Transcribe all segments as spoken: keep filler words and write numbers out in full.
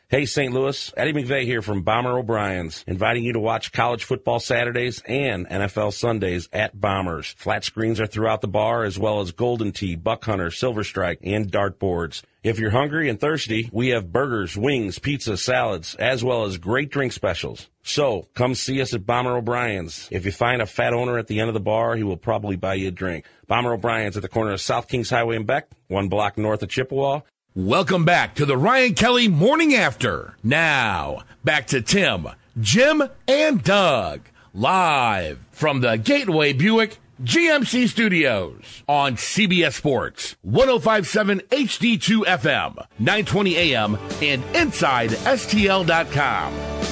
Hey, Saint Louis, Eddie McVeigh here from Bomber O'Brien's, inviting you to watch college football Saturdays and N F L Sundays at Bombers. Flat screens are throughout the bar, as well as Golden Tee, Buck Hunter, Silver Strike, and dartboards. If you're hungry and thirsty, we have burgers, wings, pizza, salads, as well as great drink specials. So, come see us at Bomber O'Brien's. If you find a fat owner at the end of the bar, he will probably buy you a drink. Bomber O'Brien's at the corner of South Kings Highway and Beck, one block north of Chippewa. Welcome back to the Ryan Kelly Morning After. Now, back to Tim, Jim, and Doug, live from the Gateway Buick G M C Studios on C B S Sports, one oh five point seven H D two F M, nine twenty A M, and inside S T L dot com.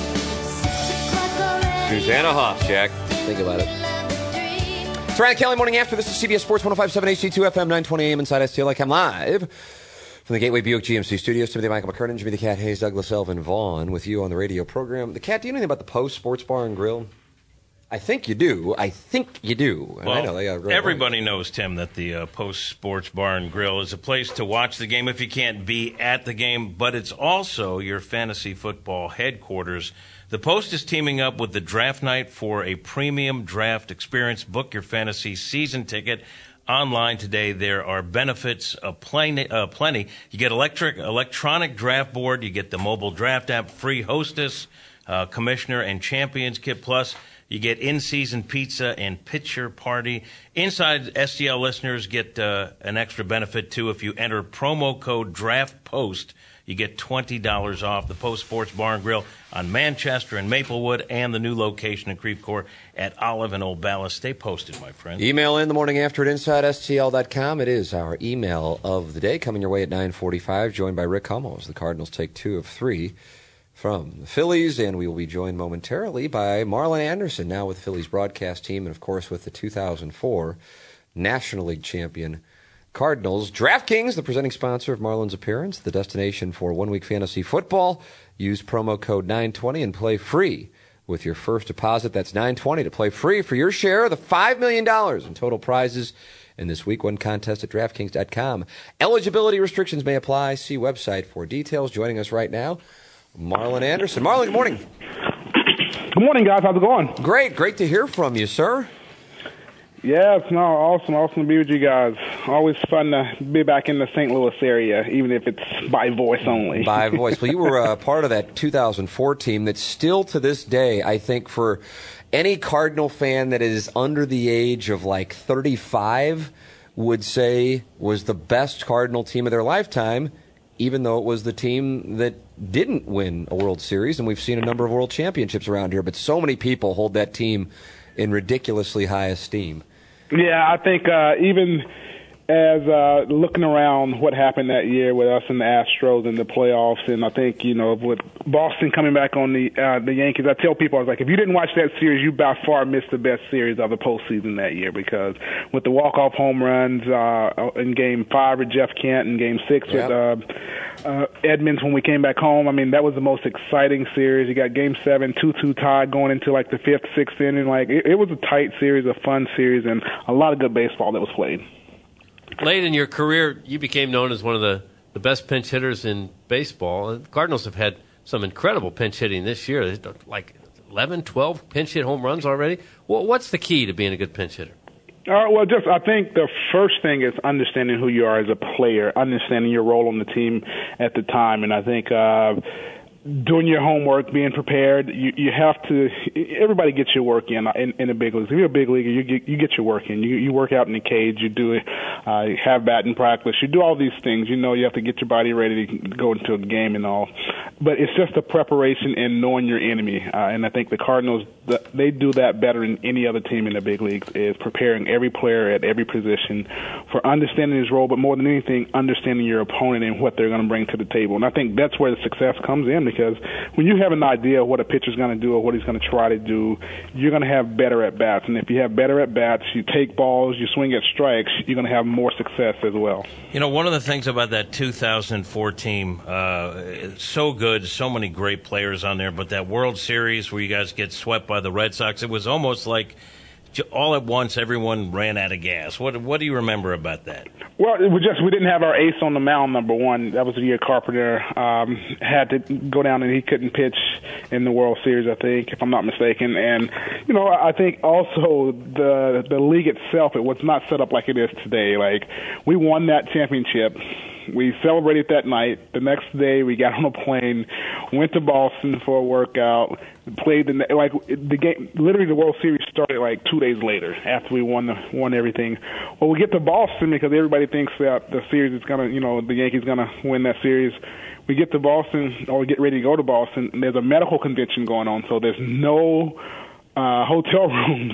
Susanna Hoff, Jack. Think about it. It's Ryan Kelly Morning After. This is C B S Sports, one oh five point seven H D two F M, nine twenty A M, inside S T L dot com, live from the Gateway Buick G M C Studios. Timothy Michael McKernan, Jimmy the Cat Hayes, Douglas Elvin Vaughn with you on the radio program. The Cat, do you know anything about the Post Sports Bar and Grill? I think you do. I think you do. And well, I know they got everybody points. knows, Tim, that the uh, Post Sports Bar and Grill is a place to watch the game if you can't be at the game, but it's also your fantasy football headquarters. The Post is teaming up with the Draft Night for a premium draft experience. Book your fantasy season ticket online today. There are benefits uh, plenty, uh, plenty. You get electric electronic draft board. You get the mobile draft app, free hostess, uh, commissioner, and champions kit plus. You get in-season pizza and pitcher party. Inside S T L listeners get uh, an extra benefit, too. If you enter promo code DRAFTPOST, you get twenty dollars off. The Post Sports Bar and Grill on Manchester and Maplewood, and the new location in Creve Coeur at Olive and Old Ballast. Stay posted, my friend. Email in the morning after at inside S T L dot com. It is our email of the day, coming your way at nine forty-five, joined by Rick Hummel as the Cardinals take two of three from the Phillies, and we will be joined momentarily by Marlon Anderson, now with Phillies broadcast team, and of course with the two thousand four National League champion Cardinals. DraftKings, the presenting sponsor of Marlon's appearance, the destination for one-week fantasy football. Use promo code nine twenty and play free with your first deposit. That's nine twenty to play free for your share of the five million dollars in total prizes in this week one contest at DraftKings dot com. Eligibility restrictions may apply. See website for details. Joining us right now, Marlon Anderson. Marlon, good morning. Good morning, guys. How's it going? Great. Great to hear from you, sir. Yeah, it's no, awesome. Awesome to be with you guys. Always fun to be back in the Saint Louis area, even if it's by voice only. By voice. Well, you were a part of that two thousand four team that still to this day, I think for any Cardinal fan that is under the age of like thirty-five would say was the best Cardinal team of their lifetime, even though it was the team that didn't win a World Series, and we've seen a number of World Championships around here, but so many people hold that team in ridiculously high esteem. Yeah, I think uh, even as uh, looking around what happened that year with us and the Astros in the playoffs, and I think, you know, with Boston coming back on the uh, the Yankees, I tell people, I was like, if you didn't watch that series, you by far missed the best series of the postseason that year, because with the walk-off home runs uh, in Game five with Jeff Kent and Game six yep. with uh, uh, Edmonds when we came back home, I mean, that was the most exciting series. You got Game seven, two two tied going into like the fifth, sixth inning. Like, it, it was a tight series, a fun series, and a lot of good baseball that was played. Late in your career, you became known as one of the, the best pinch hitters in baseball. The Cardinals have had some incredible pinch hitting this year, like eleven, twelve pinch hit home runs already. Well, what's the key to being a good pinch hitter? Uh, well, just I think the first thing is understanding who you are as a player, understanding your role on the team at the time, and I think uh, doing your homework, being prepared. You you have to. Everybody gets your work in in, in the big leagues. If you're a big leaguer, you get you get your work in. You you work out in the cage. You do uh, you have batting practice. You do all these things. You know you have to get your body ready to go into a game and all. But it's just the preparation and knowing your enemy. Uh, and I think the Cardinals, they do that better than any other team in the big leagues, is preparing every player at every position for understanding his role, but more than anything, understanding your opponent and what they're going to bring to the table. And I think that's where the success comes in, because when you have an idea of what a pitcher's going to do or what he's going to try to do, you're going to have better at-bats. And if you have better at-bats, you take balls, you swing at strikes, you're going to have more success as well. You know, one of the things about that two thousand four team, uh, it's so good, so many great players on there, but that World Series where you guys get swept by the Red Sox, it was almost like all at once everyone ran out of gas. What what do you remember about that? Well, it was just we didn't have our ace on the mound, number one. That was the year Carpenter um, had to go down and he couldn't pitch in the World Series, I think, if I'm not mistaken. And, you know, I think also the the league itself, it was not set up like it is today. Like, we won that championship. We celebrated that night. The next day, we got on a plane, went to Boston for a workout, played the like the game. Literally, the World Series started like two days later after we won the, won everything. Well, we get to Boston because everybody thinks that the series is gonna, you know, the Yankees gonna win that series. We get to Boston, or we get ready to go to Boston, and there's a medical convention going on, so there's no uh, hotel rooms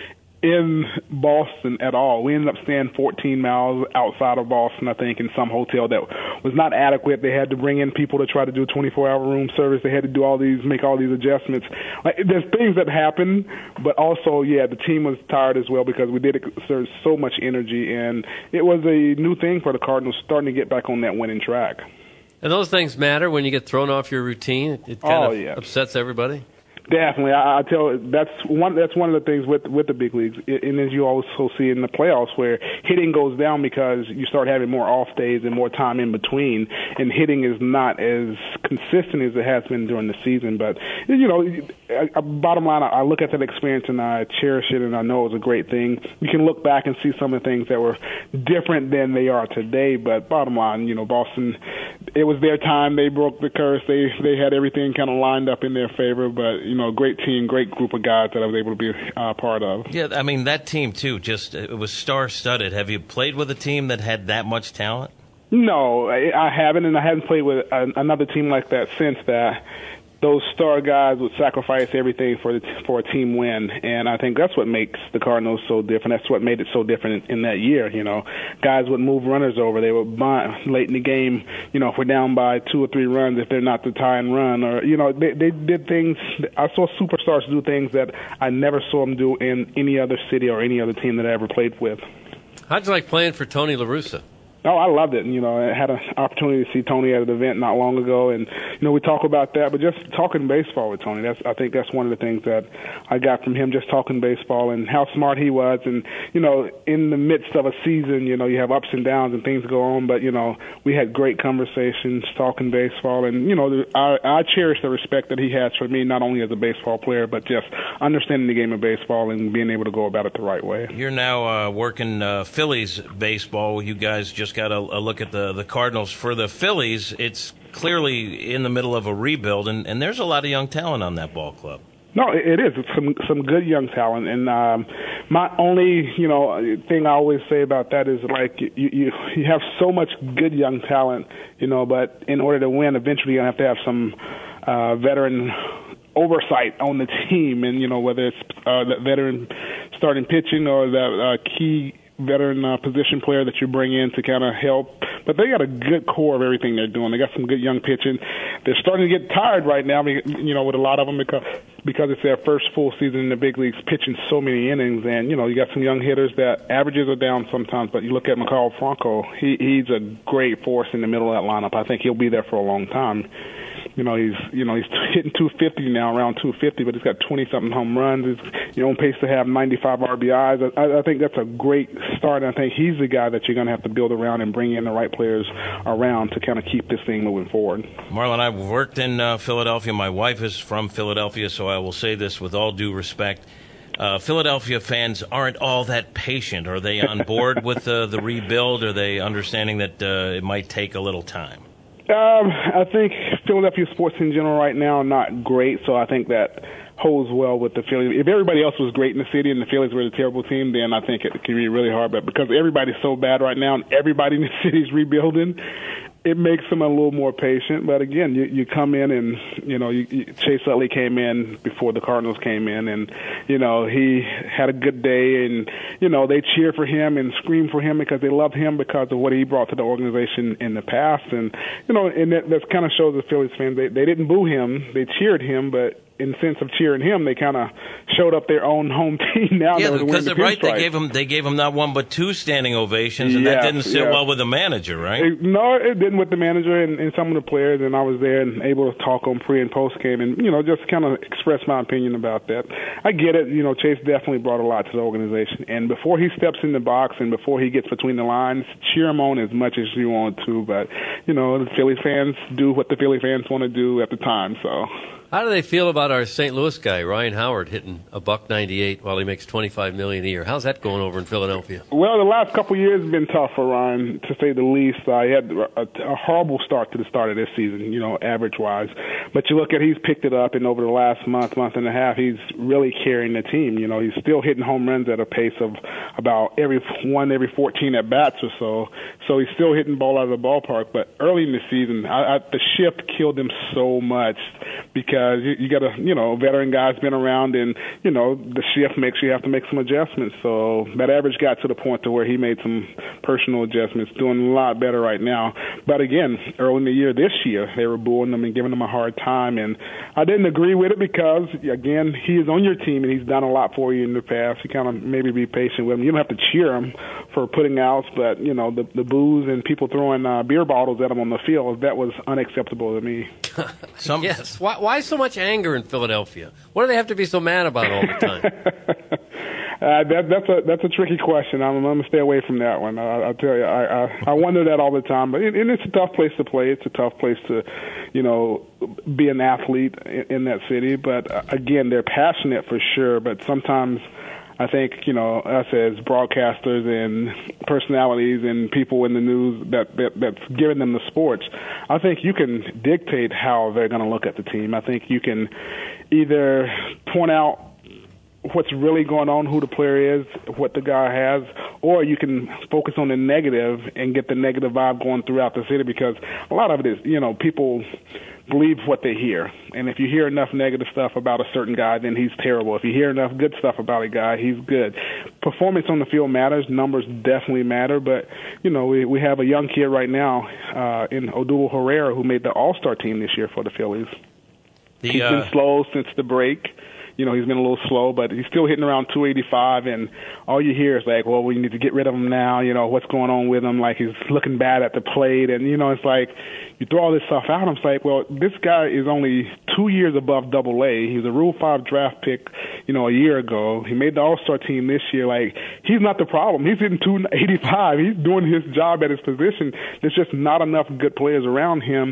in Boston at all. We ended up staying fourteen miles outside of Boston, I think, in some hotel that was not adequate. They had to bring in people to try to do a twenty-four hour room service. They had to do all these, make all these adjustments. Like, there's things that happen, but also, yeah, the team was tired as well because we did exert so much energy, and it was a new thing for the Cardinals, starting to get back on that winning track. And those things matter when you get thrown off your routine. It kind oh, of yeah. upsets everybody. Definitely, I, I tell that's one. That's one of the things with with the big leagues, and as you also see in the playoffs, where hitting goes down because you start having more off days and more time in between, and hitting is not as consistent as it has been during the season. But you know, bottom line, I look at that experience and I cherish it, and I know it was a great thing. You can look back and see some of the things that were different than they are today. But bottom line, you know, Boston, it was their time. They broke the curse. They they had everything kind of lined up in their favor. But you know, great team, great group of guys that I was able to be uh, part of. Yeah, I mean, that team, too, just it was star-studded. Have you played with a team that had that much talent? No, I, I haven't, and I haven't played with a, another team like that since that. Those star guys would sacrifice everything for the, for a team win, and I think that's what makes the Cardinals so different. That's what made it so different in, in that year. You know, guys would move runners over. They would bunt late in the game. You know, if we're down by two or three runs, if they're not the tie and run, or you know, they they did things. I saw superstars do things that I never saw them do in any other city or any other team that I ever played with. How'd you like playing for Tony La Russa? Oh, I loved it. You know, I had an opportunity to see Tony at an event not long ago, and you know, we talk about that. But just talking baseball with Tony, that's I think that's one of the things that I got from him. Just talking baseball and how smart he was, and you know, in the midst of a season, you know, you have ups and downs and things go on. But you know, we had great conversations talking baseball, and you know, I, I cherish the respect that he has for me, not only as a baseball player, but just understanding the game of baseball and being able to go about it the right way. You're now uh, working uh, Phillies baseball. You guys just got a, a look at the, the Cardinals. For the Phillies, it's clearly in the middle of a rebuild, and, and there's a lot of young talent on that ball club. No, it is. It's some some good young talent, and um, my only you know thing I always say about that is like you, you you have so much good young talent, you know, but in order to win, eventually you have to have some uh, veteran oversight on the team, and you know whether it's uh, the veteran starting pitching or the uh, key veteran uh, position player that you bring in to kind of help. But they got a good core of everything they're doing. They got some good young pitching. They're starting to get tired right now, you know, with a lot of them because because it's their first full season in the big leagues, pitching so many innings. And, you know, you got some young hitters that averages are down sometimes, but you look at Maikel Franco, he, he's a great force in the middle of that lineup. I think he'll be there for a long time. You know, he's you know he's hitting two fifty now, around two fifty, but he's got twenty-something home runs. He's you know, on pace to have ninety-five R B Is. I, I think that's a great start, and I think he's the guy that you're going to have to build around and bring in the right players around to kind of keep this thing moving forward. Marlon, I've worked in uh, Philadelphia. My wife is from Philadelphia, so I will say this with all due respect. Uh, Philadelphia fans aren't all that patient. Are they on board with uh, the rebuild? Are they understanding that uh, it might take a little time? Um, I think Philadelphia sports in general right now are not great, so I think that holds well with the Phillies. If everybody else was great in the city and the Phillies were a terrible team, then I think it can be really hard. But because everybody's so bad right now and everybody in the city's rebuilding, it makes them a little more patient. But again, you, you come in and, you know, you, you, Chase Utley came in before the Cardinals came in, and, you know, he had a good day, and, you know, they cheer for him and scream for him because they love him because of what he brought to the organization in the past. And, you know, and that, that kind of shows the Phillies fans, they, they didn't boo him, they cheered him, but in sense of cheering him, they kind of showed up their own home team now. Yeah, that was because the they're right. They pinstripe. gave him they gave him not one but two standing ovations, and Yes, that didn't sit yes. well with the manager, right? It- no, it didn't with the manager and, and some of the players, and I was there and able to talk on pre and post game, and you know, just kind of express my opinion about that. I get it. You know, Chase definitely brought a lot to the organization, and before he steps in the box and before he gets between the lines, cheer him on as much as you want to. But you know, the Philly fans do what the Philly fans want to do at the time. So. How do they feel about our Saint Louis guy, Ryan Howard, hitting a buck ninety-eight while he makes twenty-five million dollars a year? How's that going over in Philadelphia? Well, the last couple of years have been tough for Ryan, to say the least. Uh, he had a, a horrible start to the start of this season, you know, average-wise. But you look at he's picked it up, and over the last month, month and a half, he's really carrying the team. You know, he's still hitting home runs at a pace of about every one every fourteen at-bats or so. So he's still hitting ball out of the ballpark. But early in the season, I, I, the shift killed him so much because you, you got a, you know, veteran guy's been around, and, you know, the shift makes you have to make some adjustments. So that average got to the point to where he made some personal adjustments, doing a lot better right now. But again, early in the year, this year, they were booing him and giving him a hard time, and I didn't agree with it because, again, he is on your team and he's done a lot for you in the past. You kind of maybe be patient with him. You don't have to cheer him for putting outs, but, you know, the, the boos and people throwing uh, beer bottles at him on the field, that was unacceptable to me. Some, Yes. Why, why so much anger in Philadelphia? What do they have to be so mad about all the time? Uh, that, that's a that's a tricky question. I'm, I'm going to stay away from that one. I, I'll tell you, I, I I wonder that all the time. But it, and it's a tough place to play. It's a tough place to, you know, be an athlete in, in that city. But uh, again, they're passionate for sure. But sometimes I think, you know, us as broadcasters and personalities and people in the news that, that that's giving them the sports, I think you can dictate how they're going to look at the team. I think you can either point out what's really going on, who the player is, what the guy has, or you can focus on the negative and get the negative vibe going throughout the city, because a lot of it is, you know, people believe what they hear. And if you hear enough negative stuff about a certain guy, then he's terrible. If you hear enough good stuff about a guy, he's good. Performance on the field matters. Numbers definitely matter. But, you know, we, we have a young kid right now uh, in Odubel Herrera who made the All-Star team this year for the Phillies. the, He's uh, been slow since the break. You know, he's been a little slow, but he's still hitting around two eighty-five, and all you hear is like, well, we need to get rid of him now. You know, what's going on with him? Like, he's looking bad at the plate, and, you know, it's like you throw all this stuff out, and it's like, well, this guy is only two years above double A. He was a Rule five draft pick, you know, a year ago. He made the All-Star team this year. Like, he's not the problem. He's hitting two eighty-five. He's doing his job at his position. There's just not enough good players around him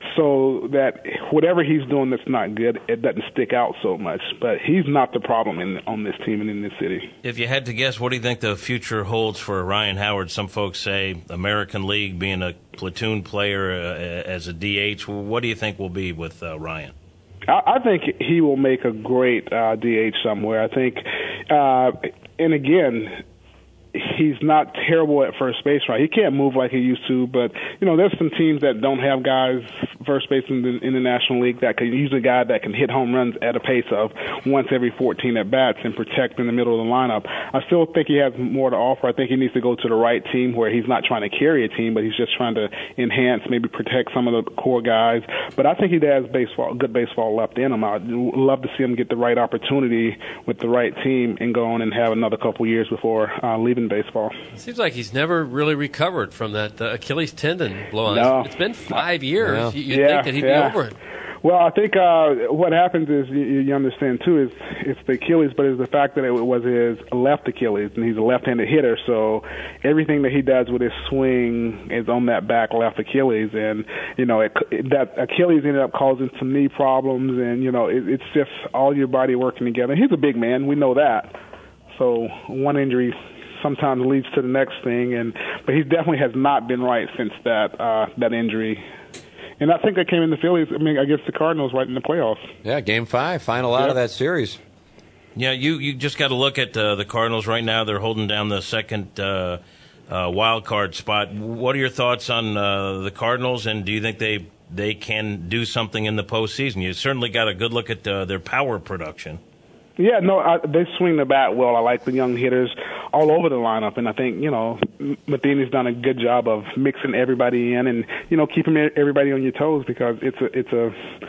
so that whatever he's doing that's not good, it doesn't stick out so much. But he's not the problem in, on this team and in this city. If you had to guess, what do you think the future holds for Ryan Howard? Some folks say American League, being a platoon player uh, as a D H. What do you think will be with uh, Ryan? I, I think he will make a great uh, D H somewhere. I think, uh, and again, he's not terrible at first base, right? He can't move like he used to, but, you know, there's some teams that don't have guys first base in the, in the National League that can use a guy that can hit home runs at a pace of once every fourteen at-bats and protect in the middle of the lineup. I still think he has more to offer. I think he needs to go to the right team where he's not trying to carry a team, but he's just trying to enhance, maybe protect some of the core guys. But I think he has baseball, good baseball left in him. I'd love to see him get the right opportunity with the right team and go on and have another couple years before uh, leaving baseball. It seems like he's never really recovered from that uh, Achilles tendon blowout. No. It's been five years. Yeah. You, you'd Yeah, think that he'd yeah. be over it. Well, I think uh, what happens is you, you understand too is it's the Achilles, but it's the fact that it was his left Achilles, and he's a left-handed hitter. So everything that he does with his swing is on that back left Achilles, and you know it, that Achilles ended up causing some knee problems, and you know it, it's just all your body working together. He's a big man, we know that. So one injury sometimes leads to the next thing, and but he definitely has not been right since that uh, that injury. And I think that came in the Phillies, I mean, against the Cardinals right in the playoffs. Yeah, game five, final out Yeah. of that series. Yeah, you, you just got to look at uh, the Cardinals right now. They're holding down the second uh, uh, wild card spot. What are your thoughts on uh, the Cardinals, and do you think they they can do something in the postseason? You certainly got a good look at uh, their power production. Yeah, no, I, they swing the bat well. I like the young hitters all over the lineup, and I think, you know, Matheny's done a good job of mixing everybody in and, you know, keeping everybody on your toes, because it's a it's a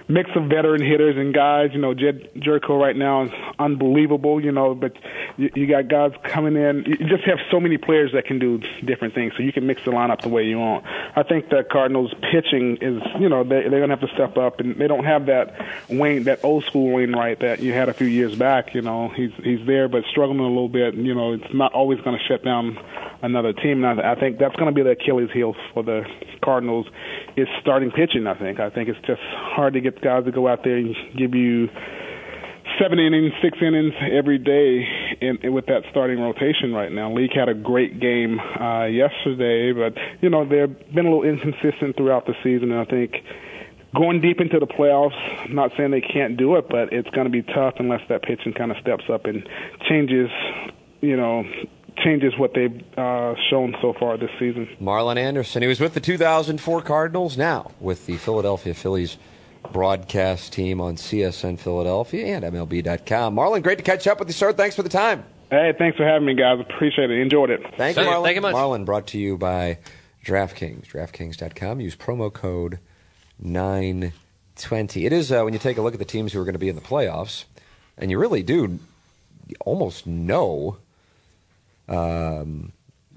mix of veteran hitters and guys. You know, Jed Jerko right now is unbelievable, you know, but you, you got guys coming in. You just have so many players that can do different things, so you can mix the lineup the way you want. I think the Cardinals pitching is, you know, they, they're going to have to step up, and they don't have that Wayne, that old school Wainwright that you had a few years back. You know, he's he's there, but struggling a little bit. And, you know, it's not always going to shut down another team. And I, I think that's going to be the Achilles heel for the Cardinals is starting pitching, I think. I think it's just hard to get guys to go out there and give you seven innings, six innings every day in, in, with that starting rotation right now. Leake had a great game uh, yesterday, but, you know, they've been a little inconsistent throughout the season, and I think going deep into the playoffs, I'm not saying they can't do it, but it's going to be tough unless that pitching kind of steps up and changes, you know, changes what they've uh, shown so far this season. Marlon Anderson, he was with the two thousand four Cardinals, now with the Philadelphia Phillies broadcast team on C S N Philadelphia and M L B dot com. Marlon, great to catch up with you, sir. Thanks for the time. Hey, thanks for having me, guys. Appreciate it. Enjoyed it. Thank you, Marlon. Thank you much. Marlon, brought to you by DraftKings. DraftKings dot com. Use promo code nine twenty. It is, uh, when you take a look at the teams who are going to be in the playoffs, and you really do almost know, um,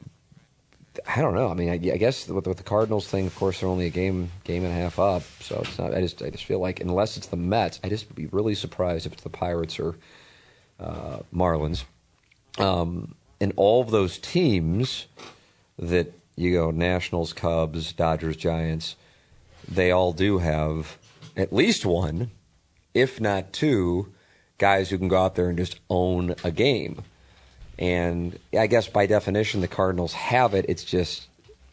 I don't know. I mean, I, I guess with, with the Cardinals thing, of course, they're only a game, game and a half up. So it's not. I just, I just feel like unless it's the Mets, I just would be really surprised if it's the Pirates or uh, Marlins. Um, and all of those teams that you go, Nationals, Cubs, Dodgers, Giants, they all do have at least one, if not two, guys who can go out there and just own a game. And I guess by definition, the Cardinals have it. It's just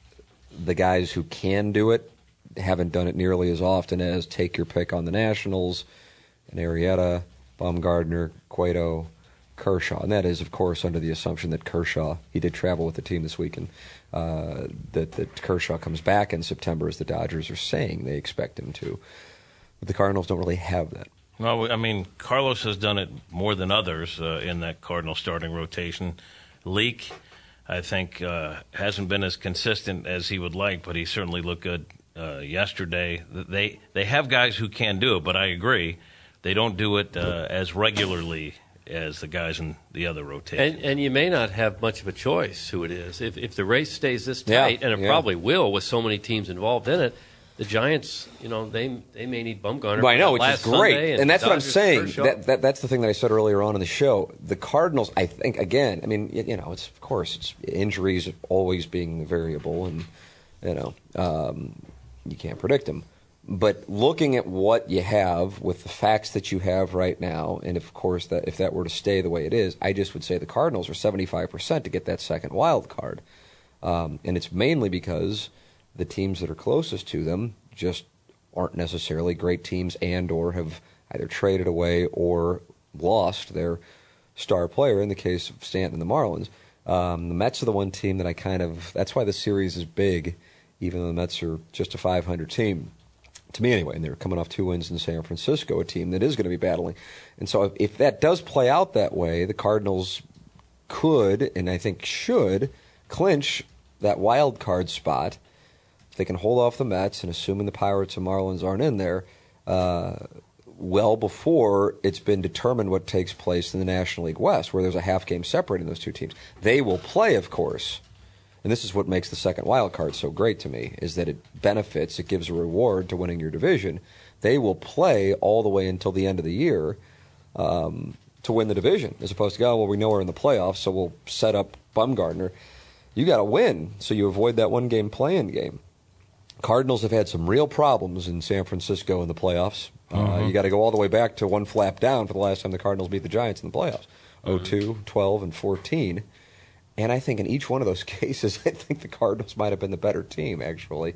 the guys who can do it haven't done it nearly as often as take your pick on the Nationals, and Arrieta, Bumgarner, Cueto, Kershaw. And that is, of course, under the assumption that Kershaw, he did travel with the team this weekend, uh, that, that Kershaw comes back in September, as the Dodgers are saying they expect him to. But the Cardinals don't really have that. Well, I mean, Carlos has done it more than others uh, in that Cardinal starting rotation. Leake, I think, uh, hasn't been as consistent as he would like, but he certainly looked good uh, yesterday. They they have guys who can do it, but I agree, they don't do it uh, as regularly as the guys in the other rotation. And, and you may not have much of a choice who it is. If, if the race stays this tight, yeah, and it yeah. probably will with so many teams involved in it, the Giants, you know, they they may need Bumgarner. Well, I know, which last is great. Sunday, and, and that's Dodgers what I'm saying. Kershaw. That, that That's the thing that I said earlier on in the show. The Cardinals, I think, again, I mean, you know, it's of course, it's injuries always being the variable, and, you know, um, you can't predict them. But looking at what you have with the facts that you have right now, and of course, that if that were to stay the way it is, I just would say the Cardinals are seventy-five percent to get that second wild card. Um, and it's mainly because the teams that are closest to them just aren't necessarily great teams and or have either traded away or lost their star player, in the case of Stanton and the Marlins. Um, the Mets are the one team that I kind of, that's why the series is big, even though the Mets are just a five hundred team. To me anyway, and they're coming off two wins in San Francisco, a team that is going to be battling. And so if, if that does play out that way, the Cardinals could, and I think should, clinch that wild card spot. If they can hold off the Mets, and assuming the Pirates and Marlins aren't in there, uh, well before it's been determined what takes place in the National League West, where there's a half game separating those two teams. They will play, of course. And this is what makes the second wild card so great to me, is that it benefits, it gives a reward to winning your division. They will play all the way until the end of the year um, to win the division, as opposed to, oh, well, we know we're in the playoffs, so we'll set up Bumgarner. You got to win, so you avoid that one-game play-in game. Cardinals have had some real problems in San Francisco in the playoffs. Mm-hmm. Uh, you got to go all the way back to one flap down for the last time the Cardinals beat the Giants in the playoffs, mm-hmm. oh two, twelve, and fourteen. And I think in each one of those cases, I think the Cardinals might have been the better team, actually.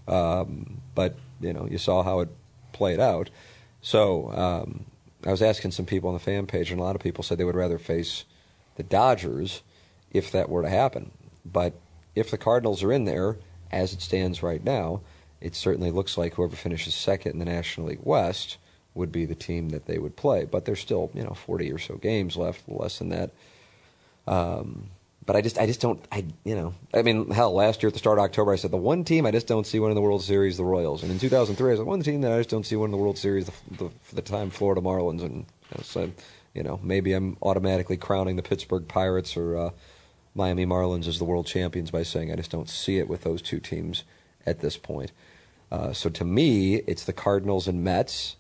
Um, but, you know, you saw how it played out. So um, I was asking some people on the fan page, and a lot of people said they would rather face the Dodgers if that were to happen. But if the Cardinals are in there, as it stands right now, it certainly looks like whoever finishes second in the National League West would be the team that they would play. But there's still, you know, forty or so games left, less than that. Um but I just I just don't I you know I mean hell last year at the start of October I said the one team I just don't see winning the World Series, the Royals, and in two thousand three I said one team that I just don't see winning the World Series, the, the, for the time Florida Marlins, and you know, so you know maybe I'm automatically crowning the Pittsburgh Pirates or uh, Miami Marlins as the world champions by saying I just don't see it with those two teams at this point. Uh, so to me, it's the Cardinals and Mets,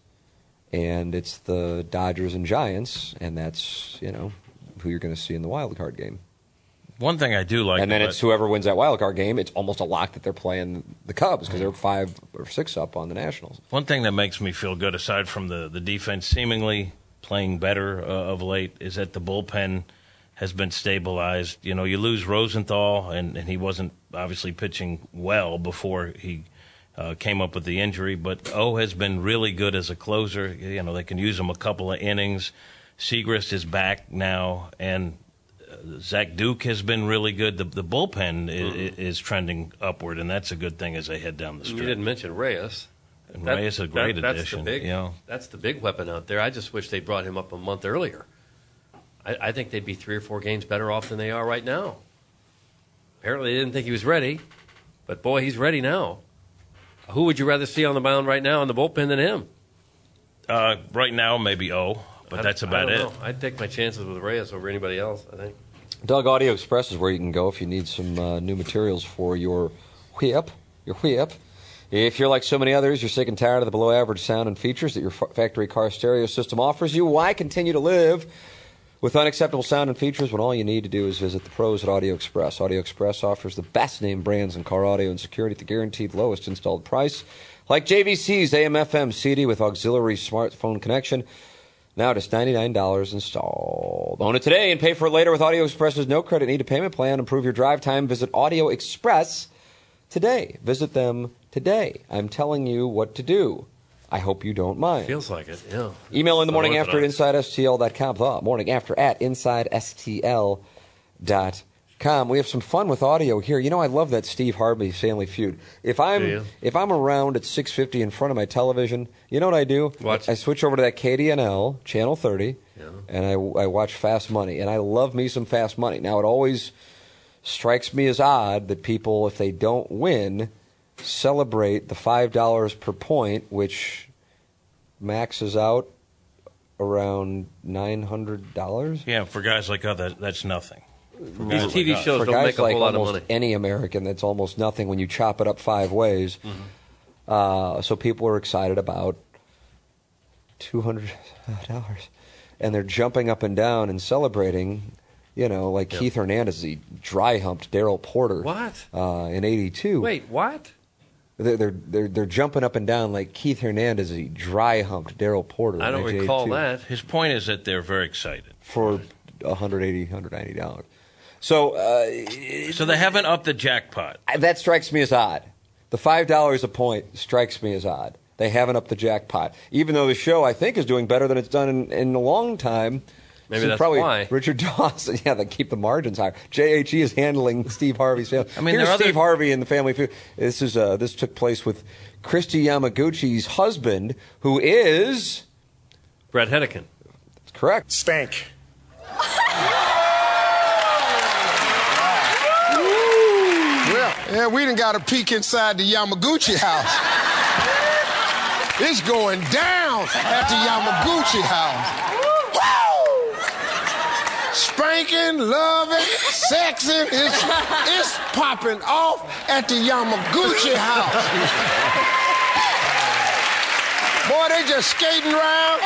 and it's the Dodgers and Giants, and that's you know who you're going to see in the wild card game. One thing I do like, and then about, it's whoever wins that wild card game. It's almost a lock that they're playing the Cubs because they're five or six up on the Nationals. One thing that makes me feel good, aside from the the defense seemingly playing better uh, of late, is that the bullpen has been stabilized. You know, you lose Rosenthal, and, and he wasn't obviously pitching well before he uh, came up with the injury, but O has been really good as a closer. You know, they can use him a couple of innings. Siegrist is back now, and uh, Zach Duke has been really good. The, the bullpen mm-hmm. is, is trending upward, and that's a good thing as they head down the stretch. You didn't mention Reyes. And that, Reyes is a great that, that's addition. The big, you know. That's the big weapon out there. I just wish they brought him up a month earlier. I, I think they'd be three or four games better off than they are right now. Apparently they didn't think he was ready, but, boy, he's ready now. Who would you rather see on the mound right now in the bullpen than him? Uh, right now, maybe O, but I, that's about I it. Know. I'd take my chances with Reyes over anybody else, I think. Doug, Audio Express is where you can go if you need some uh, new materials for your whip, your whip. If you're like so many others, you're sick and tired of the below-average sound and features that your f- factory car stereo system offers you, why continue to live with unacceptable sound and features when all you need to do is visit the pros at Audio Express? Audio Express offers the best name brands in car audio and security at the guaranteed lowest installed price, like J V C's A M F M C D with auxiliary smartphone connection. Now just ninety-nine dollars installed. Own it today and pay for it later with Audio Express's no credit need a payment plan. Improve your drive time. Visit Audio Express today. Visit them today. I'm telling you what to do. I hope you don't mind. Feels like it, yeah. Email in the morning after at Orthodox. inside S T L dot com. The morning after at inside S T L dot com. We have some fun with audio here. You know, I love that Steve Harvey Family Feud. If I'm if I'm around at six fifty in front of my television, you know what I do? Watch. I switch over to that K D N L, Channel thirty, Yeah. and I, I watch Fast Money. And I love me some Fast Money. Now, it always strikes me as odd that people, if they don't win, celebrate the five dollars per point, which maxes out around nine hundred dollars. Yeah, for guys like us, that, that's nothing. These T V like us. shows For don't guys make a like whole lot of almost money. any American, that's almost nothing when you chop it up five ways. Mm-hmm. Uh, so people are excited about two hundred dollars. And they're jumping up and down and celebrating, you know, like Yep. Keith Hernandez, he dry humped Daryl Porter. What? Uh, in eighty-two. Wait, what? They're, they're they're they're jumping up and down like Keith Hernandez, he dry humped Daryl Porter. I in don't nineteen recall eighty-two that. His point is that they're very excited. for one hundred eighty dollars, one hundred ninety dollars. So uh, So they haven't upped the jackpot. that strikes me as odd. The five dollars a point strikes me as odd. They haven't upped the jackpot, even though the show I think is doing better than it's done in, in a long time. Maybe So that's probably why. Richard Dawson, yeah, they keep the margins higher. J H E is handling Steve Harvey's family. I mean, Here's there are Steve other- Harvey and the Family Feud. This is uh, this took place with Christy Yamaguchi's husband, who is Brett Hedican. correct. Stank. Well, yeah, we done got a peek inside the Yamaguchi house. It's going down at the Yamaguchi house. Woo! Spanking, loving, sexing, it's, it's popping off at the Yamaguchi house. Boy, they just skating around.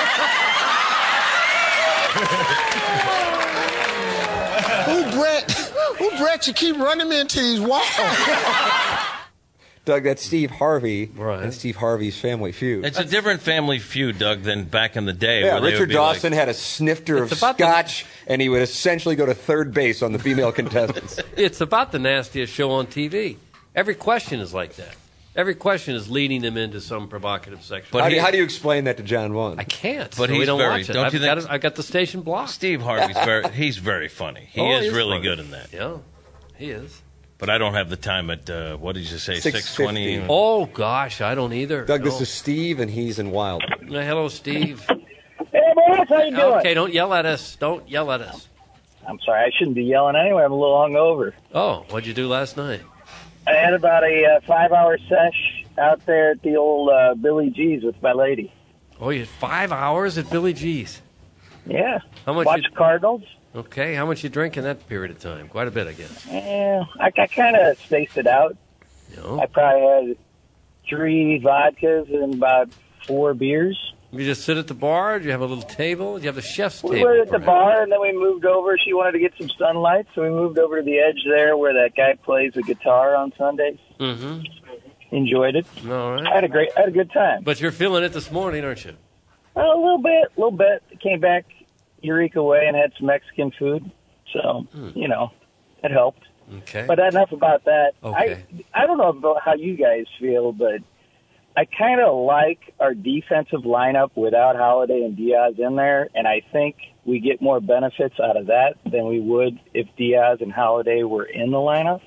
Who Brett? Who Brett? You keep running me into these walls. Doug, that's Steve Harvey Right. and Steve Harvey's Family Feud. It's a different family feud, Doug, than back in the day. Yeah, where they would Richard be Dawson like, had a snifter of It's about the- scotch, and he would essentially go to third base on the female contestants. It's about the nastiest show on T V. Every question is like that. Every question is leading them into some provocative section. But how, do he- you, how do you explain that to John Vaughn? I can't. But so we he's don't very- watch it. don't I've you got think- it, I've got the station blocked. Steve Harvey's very, he's very funny. He Oh, is he is really funny. good in that. Yeah, he is. But I don't have the time at, uh, what did you say, six six twenty? fifty. Oh gosh, I don't either. Doug, this No. is Steve, and he's in Wild. Uh, hello, Steve. Hey, boys, how you doing? Okay, don't yell at us. Don't yell at us. I'm sorry, I shouldn't be yelling anyway. I'm a little hungover. Oh, what'd you do last night? I had about a uh, five-hour sesh out there at the old uh, Billy G's with my lady. Oh, you had five hours at Billy G's. Yeah. How much? Watch you, Cardinals. Okay, how much you drink in that period of time? Quite a bit, I guess. Yeah, I, I kind of spaced it out. You know? I probably had three vodkas and about four beers. You just sit at the bar? Did you have a little table? Did you have the chef's We table? were at the perhaps? bar, and then we moved over. She wanted to get some sunlight, so we moved over to the edge there where that guy plays the guitar on Sundays. Mm-hmm. Enjoyed it. All right. I had a great, I had a good time. But you're feeling it this morning, aren't you? Well, a little bit, a little bit. Came back Eureka Way and had some Mexican food, so Hmm. you know, it helped. Okay. But enough about that. Okay. I I don't know about how you guys feel, but I kind of like our defensive lineup without Holiday and Diaz in there, and I think we get more benefits out of that than we would if Diaz and Holiday were in the lineup.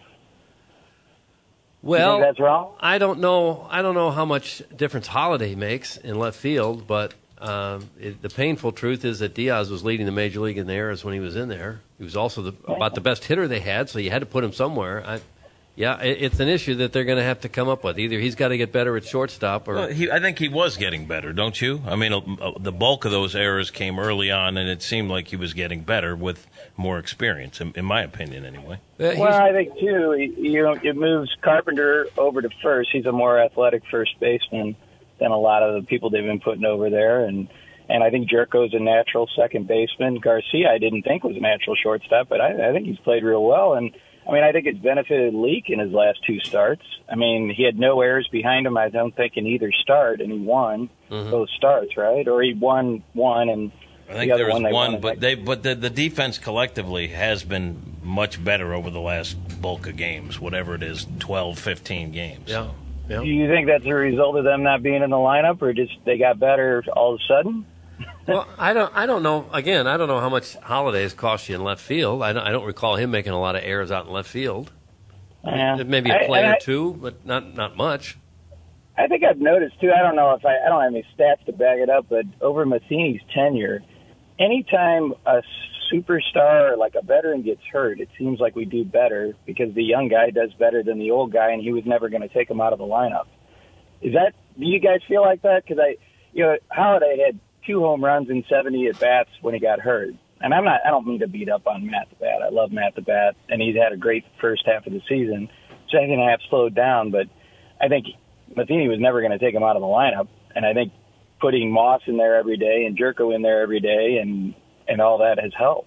Well, you think that's wrong? I don't know. I don't know how much difference Holiday makes in left field, but um, it, the painful truth is that Diaz was leading the major league in the errors when he was in there. He was also the, about the best hitter they had, so you had to put him somewhere. I, yeah, it, it's an issue that they're going to have to come up with. Either he's got to get better at shortstop, or Well, he, I think he was getting better, don't you? I mean, uh, the bulk of those errors came early on, and it seemed like he was getting better with more experience, in, in my opinion, anyway. Uh, Well, I think too, you know, it moves Carpenter over to first. He's a more athletic first baseman than a lot of the people they've been putting over there, and and I think Jerko's a natural second baseman. Garcia, I didn't think was a natural shortstop, but I, I think he's played real well. And I mean, I think it's benefited Leak in his last two starts. I mean, he had no errors behind him, I don't think, in either start, and he won Mhm. both starts, right? Or he won one, and I think the other there was one, they one, won but in they but the, the defense collectively has been much better over the last bulk of games, whatever it is, twelve, fifteen games. yeah, yeah. Do you think that's a result of them not being in the lineup, or just they got better all of a sudden? Well, I don't. I don't know. Again, I don't know how much Holiday has cost you in left field. I don't, I don't recall him making a lot of errors out in left field. Yeah. Maybe a I- play and or I- two, but not not much. I think I've noticed too. I don't know if I, I don't have any stats to back it up, but over Matheny's tenure, anytime a superstar or like a veteran gets hurt, it seems like we do better because the young guy does better than the old guy, and he was never going to take him out of the lineup. Is that? Do you guys feel like that? Because I, you know, Holiday had two home runs and seventy at bats when he got hurt. And I'm not, I don't mean to beat up on Matt the Bat. I love Matt the Bat, and he's had a great first half of the season. Second half slowed down, but I think Matheny was never going to take him out of the lineup. And I think putting Moss in there every day and Jerko in there every day and, and all that has helped.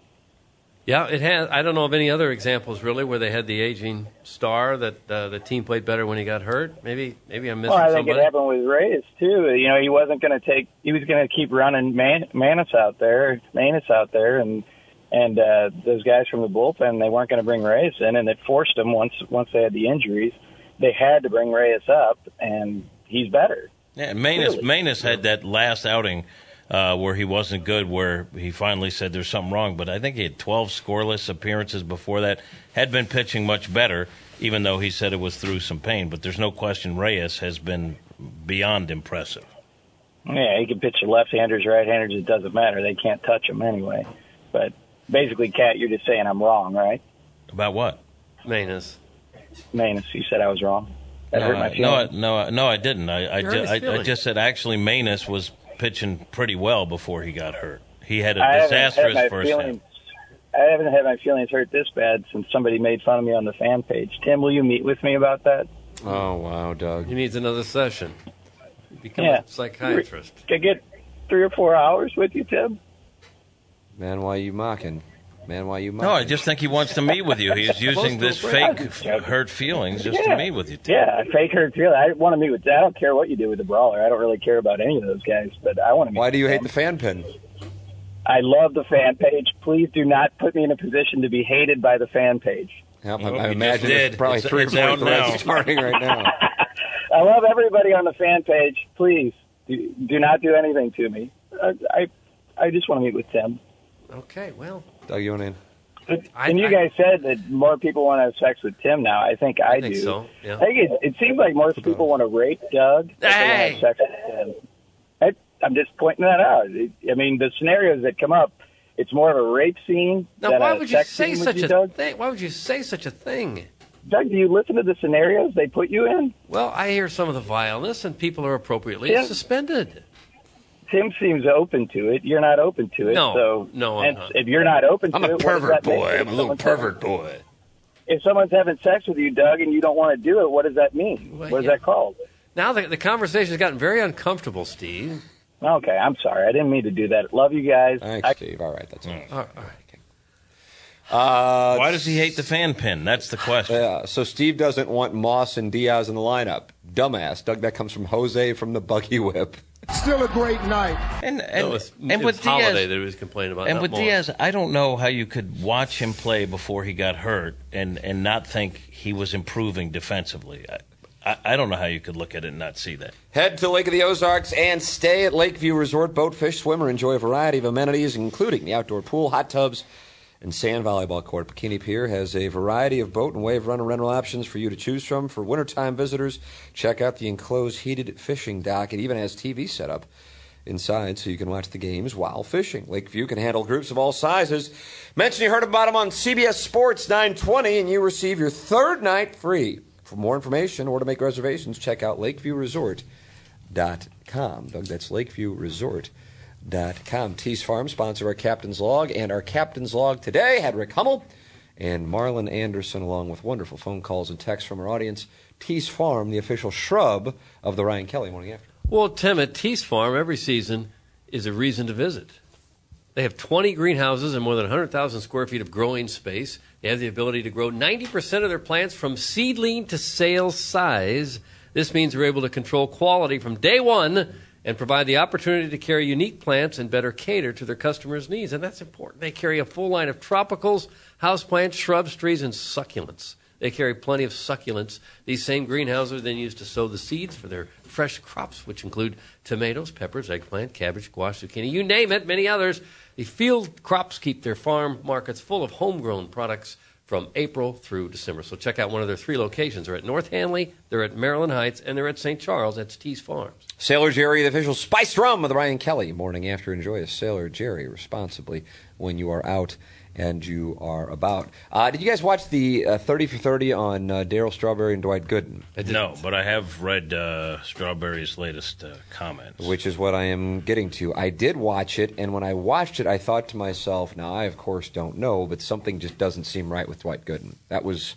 Yeah, it has. I don't know of any other examples really where they had the aging star that uh, the team played better when he got hurt. Maybe, maybe I'm missing Well, I think somebody. it happened with Reyes too. You know, he wasn't going to take. He was going to keep running Man, Manis out there, Manis out there, and and uh, those guys from the bullpen. They weren't going to bring Reyes in, and it forced them once once they had the injuries. They had to bring Reyes up, and he's better. Yeah, Manus, Really? Manus had that last outing uh, where he wasn't good, where he finally said there's something wrong. But I think he had twelve scoreless appearances before that. Had been pitching much better, even though he said it was through some pain. But there's no question Reyes has been beyond impressive. Yeah, he can pitch to left-handers, right-handers. It doesn't matter. They can't touch him anyway. But basically, Kat, you're just saying I'm wrong, right? About what? Manus. Manus, you said I was wrong. That no, hurt my I, no, feelings. I, no, I- no, I didn't. I, I, You hurt ju- his I, I feelings. just said actually Manus was pitching pretty well before he got hurt. He had a I haven't disastrous had my first half. feelings. I haven't had my feelings hurt this bad since somebody made fun of me on the fan page. Tim, will you meet with me about that? Oh, wow, Doug. He needs another session. Become Yeah. a psychiatrist. Could I get three or four hours with you, Tim? Man, why you mocking? Man, why you mocking? No, I just think he wants to meet with you. He's using this fake f- hurt feelings just to meet with you. Tim. Yeah, fake hurt feeling. I want to meet with. I don't care what you do with the brawler. I don't really care about any of those guys, but I want to meet. Why with do you hate them. the fan pin? I love the fan page. Please do not put me in a position to be hated by the fan page. Yep, Well, I, I you imagine just there's did. probably It's- three it's or four out threads now. starting right now. I love everybody on the fan page. Please do, do not do anything to me. I, I I just want to meet with Tim. Okay, well, Doug, you want in? But, I- and you I- guys said that more people want to have sex with Tim now. I think I, I think do. so, yeah. I think it, it seems like more people want to rape Doug. than they wanna Hey! have sex with Tim. I, I'm just pointing that out. It, I mean, the scenarios that come up, it's more of a rape scene Now, than why a would you sex say scene with such you, a Doug? thing? Why would you say such a thing? Doug, do you listen to the scenarios they put you in? Well, I hear some of the vileness, and people are appropriately Tim, suspended. Tim seems open to it. You're not open to it. No, so, no, I'm and not. if you're not open I'm to a it, what does pervert that make boy. it? I'm a little Someone's pervert having- boy. If someone's having sex with you, Doug, and you don't want to do it, what does that mean? Well, what is yeah. that called? Now the, the conversation has gotten very uncomfortable, Steve. Okay, I'm sorry. I didn't mean to do that. Love you guys. Thanks, I- Steve. All right, that's all. All right, all right. Uh, Why does he hate the fan pin? That's the question. Yeah, so Steve doesn't want Moss and Diaz in the lineup. Dumbass. Doug, that comes from Jose from the Buggy Whip. Still a great night. And and, No, it was, and it with was Holiday Diaz, that he was complaining about. and not with Moss. Diaz, I don't know how you could watch him play before he got hurt and, and not think he was improving defensively. I, I, I don't know how you could look at it and not see that. Head to Lake of the Ozarks and stay at Lakeview Resort. Boat, fish, swim, or enjoy a variety of amenities, including the outdoor pool, hot tubs, and sand volleyball court. Bikini Pier has a variety of boat and wave runner rental options for you to choose from. For wintertime visitors, check out the enclosed heated fishing dock. It even has T V set up inside so you can watch the games while fishing. Lakeview can handle groups of all sizes. Mention you heard about them on C B S Sports nine twenty, and you receive your third night free. For more information or to make reservations, check out lakeview resort dot com. Doug, that's lakeview resort dot com. Tease Farm, sponsor our Captain's Log, and our Captain's Log today had Rick Hummel and Marlon Anderson, along with wonderful phone calls and texts from our audience. Tease Farm, the official shrub of the Ryan Kelly Morning After. Well, Tim, at Tease Farm, every season is a reason to visit. They have twenty greenhouses and more than one hundred thousand square feet of growing space. They have the ability to grow ninety percent of their plants from seedling to sale size. This means they're able to control quality from day one and provide the opportunity to carry unique plants and better cater to their customers' needs. And that's important. They carry a full line of tropicals, houseplants, shrubs, trees, and succulents. They carry plenty of succulents. These same greenhouses are then used to sow the seeds for their fresh crops, which include tomatoes, peppers, eggplant, cabbage, squash, zucchini, you name it, many others. The field crops keep their farm markets full of homegrown products from April through December. So check out one of their three locations. They're at North Hanley, they're at Maryland Heights, and they're at Saint Charles. That's Tease Farms. Sailor Jerry, the official spiced rum of the Ryan Kelly Morning After. Enjoy a Sailor Jerry responsibly when you are out and you are about. Uh, did you guys watch the uh, thirty for thirty on uh, Darryl Strawberry and Dwight Gooden? No, but I have read uh, Strawberry's latest uh, comments. Which is what I am getting to. I did watch it, and when I watched it, I thought to myself, now I, of course, don't know, but something just doesn't seem right with Dwight Gooden. That was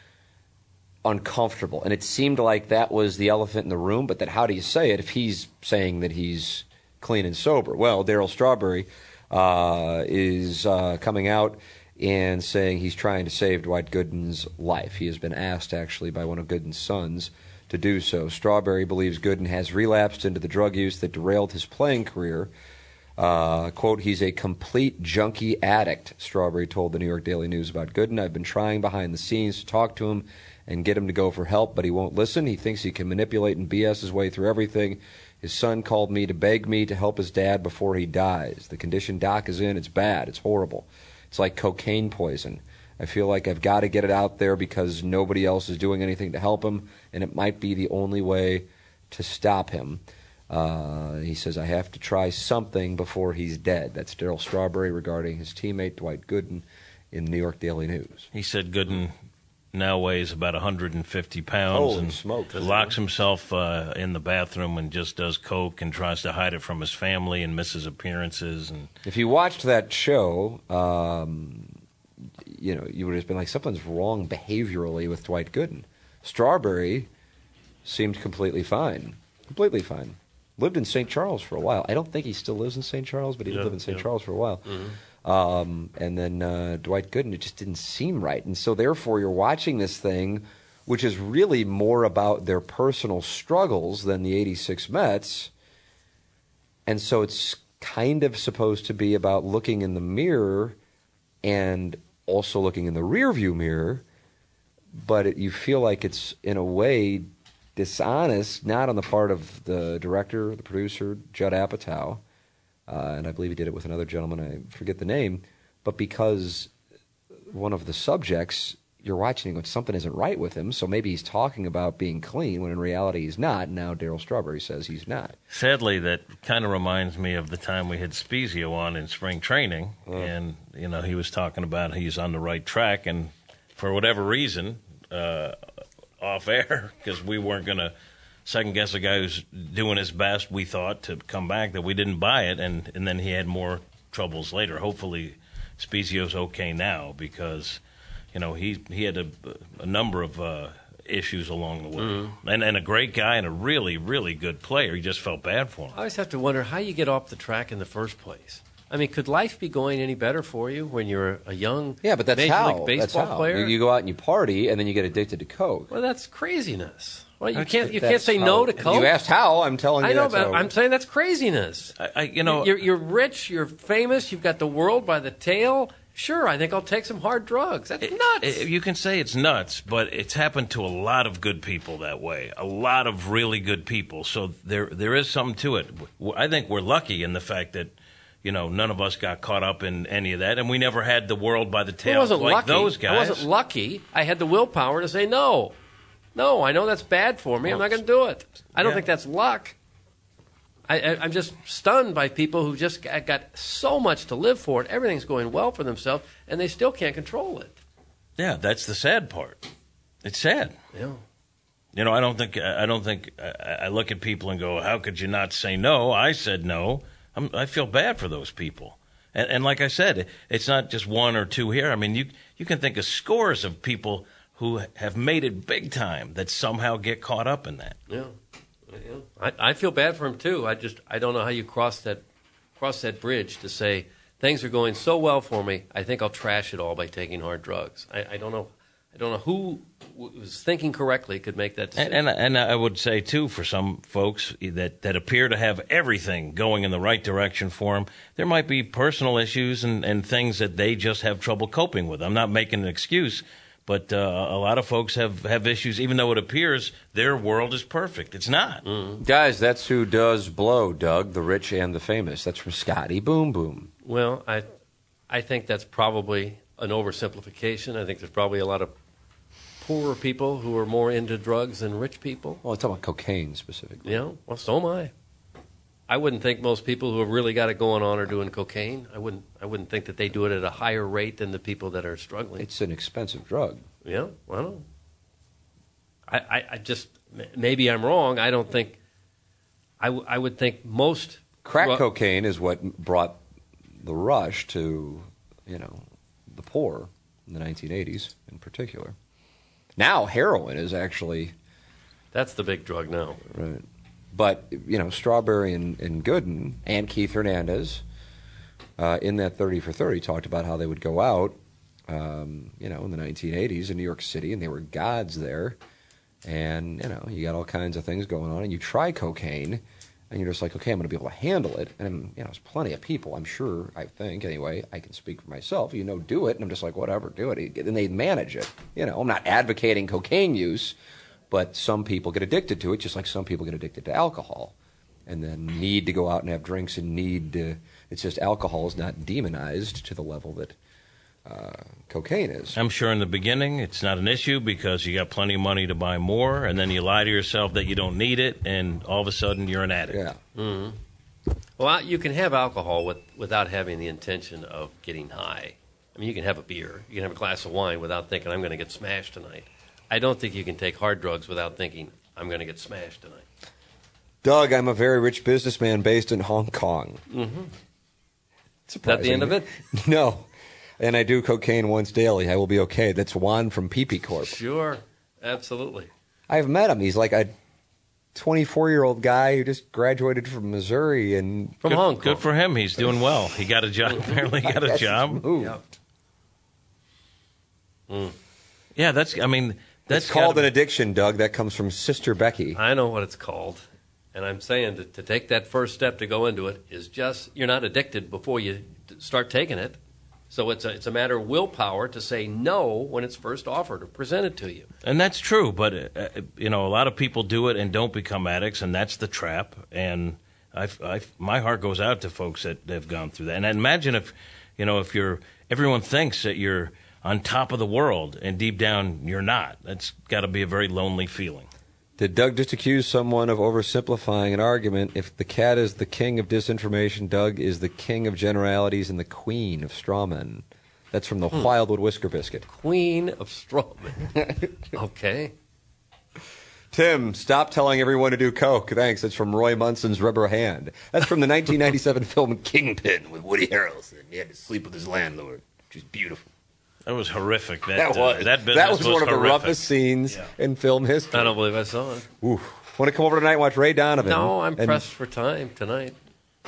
uncomfortable, and it seemed like that was the elephant in the room, but that how do you say it if he's saying that he's clean and sober? Well, Darryl Strawberry uh, is uh, coming out and saying he's trying to save Dwight Gooden's life. He has been asked, actually, by one of Gooden's sons to do so. Strawberry believes Gooden has relapsed into the drug use that derailed his playing career. Uh, quote, he's a complete junkie addict, Strawberry told the New York Daily News about Gooden. I've been trying behind the scenes to talk to him and get him to go for help, but he won't listen. He thinks he can manipulate and B S his way through everything. His son called me to beg me to help his dad before he dies. The condition Doc is in, it's bad. It's horrible. It's like cocaine poison. I feel like I've got to get it out there because nobody else is doing anything to help him, and it might be the only way to stop him. Uh, he says, I have to try something before he's dead. That's Darryl Strawberry regarding his teammate Dwight Gooden in the New York Daily News. He said Gooden now weighs about one hundred fifty pounds Holy and smokes. locks himself uh, in the bathroom and just does coke and tries to hide it from his family and misses appearances. And if you watched that show, um, you know, you would have been like, something's wrong behaviorally with Dwight Gooden. Strawberry seemed completely fine. Completely fine. Lived in Saint Charles for a while. I don't think he still lives in Saint Charles, but he Yeah, lived in Saint yeah. Charles for a while. Mm-hmm. Um, and then uh, Dwight Gooden, it just didn't seem right. And so therefore you're watching this thing, which is really more about their personal struggles than the eighty-six Mets. And so it's kind of supposed to be about looking in the mirror and also looking in the rearview mirror. But it, you feel like it's, in a way, dishonest, not on the part of the director, the producer, Judd Apatow, uh, and I believe he did it with another gentleman, I forget the name, but because one of the subjects, you're watching and going, something isn't right with him. So maybe he's talking about being clean when in reality he's not. Now Darryl Strawberry says he's not. Sadly, that kind of reminds me of the time we had Spezio on in spring training, Oh. and you know he was talking about he's on the right track, and for whatever reason, uh, off air, because we weren't going to second guess a guy who's doing his best, we thought, to come back, that we didn't buy it, and and then he had more troubles later. Hopefully, Spezio's okay now because. You know, he he had a, a number of uh, issues along the way. Mm-hmm. And and a great guy and a really, really good player. He just felt bad for him. I always have to wonder how you get off the track in the first place. I mean, could life be going any better for you when you're a young yeah, but that's Major how, League Baseball that's how. player? You, you go out and you party, and then you get addicted to Coke. Well, that's craziness. Well, you That's- can't you that's can't say how- no to Coke. You asked how, I'm telling you I know, that's but how. I'm saying that's craziness. I, I, you know, you're, you're rich, you're famous, you've got the world by the tail. Sure, I think I'll take some hard drugs. That's nuts. It, you can say it's nuts, but it's happened to a lot of good people that way. A lot of really good people. So there there is something to it. I think we're lucky in the fact that, you know, none of us got caught up in any of that, and we never had the world by the I tail wasn't like lucky. those guys. I wasn't lucky. I had the willpower to say no. No, I know that's bad for me. I'm not going to do it. I don't Yeah. think that's luck. I, I, I'm just stunned by people who just got, got so much to live for, and everything's going well for themselves, and they still can't control it. Yeah, that's the sad part. It's sad. Yeah. You know, I don't think I don't think I, I look at people and go, "How could you not say no?" I said no. I'm, I feel bad for those people, and, and like I said, it's not just one or two here. I mean, you you can think of scores of people who have made it big time that somehow get caught up in that. Yeah. Yeah. I, I feel bad for him too. I just I don't know how you cross that cross that bridge to say things are going so well for me. I think I'll trash it all by taking hard drugs. I, I don't know. I don't know who was thinking correctly could make that decision. And, and and I would say too, for some folks that that appear to have everything going in the right direction for them, there might be personal issues and and things that they just have trouble coping with. I'm not making an excuse. But uh, a lot of folks have, have issues, even though it appears their world is perfect. It's not. Mm. Guys, that's who does blow, Doug, the rich and the famous. That's from Scotty Boom Boom. Well, I, I think that's probably an oversimplification. I think there's probably a lot of poorer people who are more into drugs than rich people. Well, I'm talking about cocaine specifically. Yeah, well, so am I. I wouldn't think most people who have really got it going on are doing cocaine. I wouldn't. I wouldn't think that they do it at a higher rate than the people that are struggling. It's an expensive drug. Yeah, I don't know. I, I, I just maybe I'm wrong. I don't think. I, w- I would think most Crack ru- cocaine is what brought the rush to, you know, the poor in the nineteen eighties in particular. Now heroin is actually That's the big drug now. right. But, you know, Strawberry and, and Gooden and Keith Hernandez uh, in that thirty for thirty talked about how they would go out, um, you know, in the nineteen eighties in New York City, and they were gods there. And, you know, you got all kinds of things going on, and you try cocaine, and you're just like, okay, I'm going to be able to handle it. And, you know, there's plenty of people, I'm sure, I think, anyway, I can speak for myself, you know, do it. And I'm just like, whatever, do it. And they manage it. You know, I'm not advocating cocaine use. But some people get addicted to it, just like some people get addicted to alcohol, and then need to go out and have drinks and need to. It's just alcohol is not demonized to the level that uh, cocaine is. I'm sure in the beginning it's not an issue because you got plenty of money to buy more, and then you lie to yourself that you don't need it, and all of a sudden you're an addict. Yeah. Mm-hmm. Well, you can have alcohol with, without having the intention of getting high. I mean, you can have a beer, you can have a glass of wine without thinking, I'm going to get smashed tonight. I don't think you can take hard drugs without thinking, I'm going to get smashed tonight. Doug, I'm a very rich businessman based in Hong Kong. Mm-hmm. Is that the end of it? No. And I do cocaine once daily. I will be okay. That's Juan from P P Corp. Sure. Absolutely. I've met him. He's like a twenty-four-year-old guy who just graduated from Missouri. and From Good, Hong Kong. good for him. He's doing well. He got a job. Apparently, he got a That's job. moved. Yep. Mm. Yeah, that's. I mean, that's That's called gotta an addiction, Doug. That comes from Sister Becky. I know what it's called. And I'm saying to, to take that first step to go into it is just, you're not addicted before you start taking it. So it's a, it's a matter of willpower to say no when it's first offered or presented to you. And that's true, but uh, you know, a lot of people do it and don't become addicts, and that's the trap. And I, I, my heart goes out to folks that have gone through that. And imagine if, you know, if you're, everyone thinks that you're on top of the world, and deep down you're not. That's got to be a very lonely feeling. Did Doug just accuse someone of oversimplifying an argument? If the cat is the king of disinformation, Doug is the king of generalities and the queen of strawmen. That's from the hmm. Wildwood Whisker Biscuit. Queen of strawmen. Okay. Tim, stop telling everyone to do coke. Thanks. That's from Roy Munson's Rubber Hand. That's from the nineteen ninety-seven film Kingpin with Woody Harrelson. He had to sleep with his landlord, which is beautiful. That was horrific. That, that was. Uh, that, that was, was one of horrific. the roughest scenes yeah. in film history. I don't believe I saw it. Ooh. Want to come over tonight and watch Ray Donovan? No, I'm and... pressed for time tonight.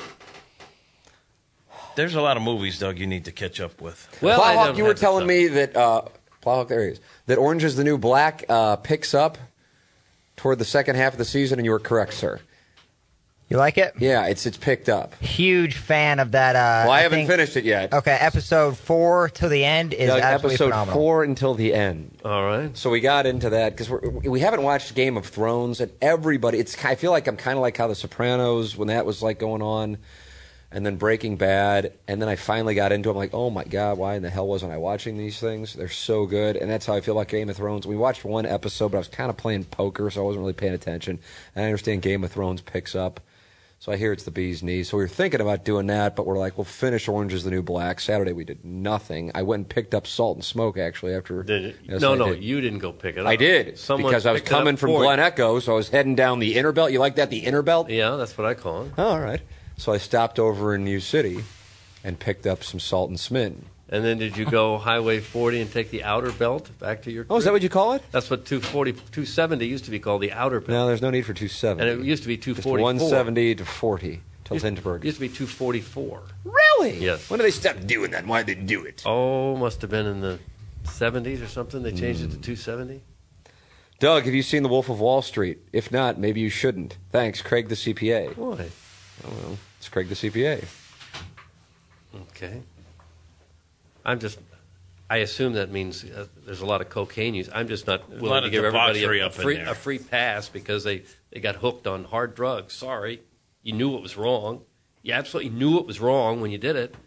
There's a lot of movies, Doug, you need to catch up with. Well, Plowhawk, you were telling me that, uh, Plowhawk, there he is, that Orange is the New Black uh, picks up toward the second half of the season, and you were correct, sir. You like it? Yeah, it's it's picked up. Huge fan of that. Uh, well, I, I haven't think, finished it yet. Okay, episode four till the end is Doug, absolutely episode phenomenal. four until the end. All right. So we got into that because we haven't watched Game of Thrones, and everybody. It's I feel like I'm kind of like how The Sopranos when that was like going on, and then Breaking Bad, and then I finally got into it. I'm like, oh my god, why in the hell wasn't I watching these things? They're so good, and that's how I feel like Game of Thrones. We watched one episode, but I was kind of playing poker, so I wasn't really paying attention. And I understand Game of Thrones picks up. So I hear it's the bee's knees. So we were thinking about doing that, but we're like, we'll finish Orange is the New Black. Saturday we did nothing. I went and picked up Salt and Smoke, actually, after... Did yes, no, I no, did. you didn't go pick it up. I did, Someone because I was coming from Glen Echo, so I was heading down the inner belt. You like that, the inner belt? Yeah, that's what I call it. Oh, all right. So I stopped over in New City and picked up some Salt and Smitten. And then did you go Highway forty and take the outer belt back to your crib? Oh, is that what you call it? That's what two forty, two seventy used to be called, the outer belt. No, there's no need for two seventy. And it used to be two forty-four. Just one seventy to forty till Lindbergh. It used to be two forty-four. Really? Yes. When did they stop doing that? Why did they do it? Oh, must have been in the seventies or something. They changed mm. it to two seventy. Doug, have you seen The Wolf of Wall Street? If not, maybe you shouldn't. Thanks, Craig the C P A. Why? Oh, well, it's Craig the C P A. Okay. I'm just... I assume that means uh, there's a lot of cocaine use. I'm just not there's willing to give everybody a, a, free, a free pass because they, they got hooked on hard drugs. Sorry. You knew it was wrong. You absolutely knew it was wrong when you did it.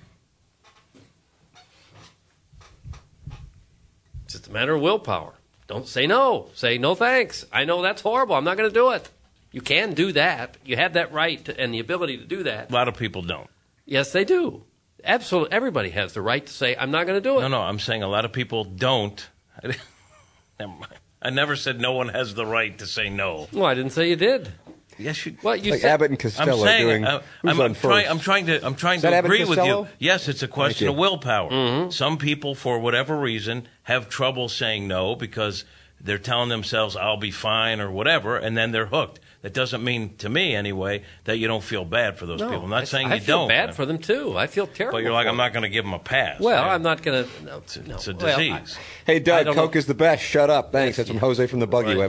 It's just a matter of willpower. Don't say no. Say no thanks. I know that's horrible. I'm not going to do it. You can do that. You have that right to, and the ability to do that. A lot of people don't. Yes, they do. Absolutely. Everybody has the right to say, I'm not going to do it. No, no, I'm saying a lot of people don't. I never said no one has the right to say no. Well, I didn't say you did. Yes, you. Well, you like said, Abbott and Costello I'm saying, doing. Uh, who's I'm, on I'm, first? trying, I'm trying to. I'm trying to Abbott agree with Costello? you. Yes, it's a question of willpower. Mm-hmm. Some people, for whatever reason, have trouble saying no because they're telling themselves, "I'll be fine" or whatever, and then they're hooked. That doesn't mean, to me anyway, that you don't feel bad for those no, people. I'm not I, saying I you feel don't. bad for them too. I feel terrible. But you're like, for I'm not going to give them a pass. Well, right? I'm not going to. No, it's, no. it's a well, disease. I, hey, Doug, I Coke know. is the best. Shut up. Thanks. That's yeah. from Jose from the Buggy Right. Whip.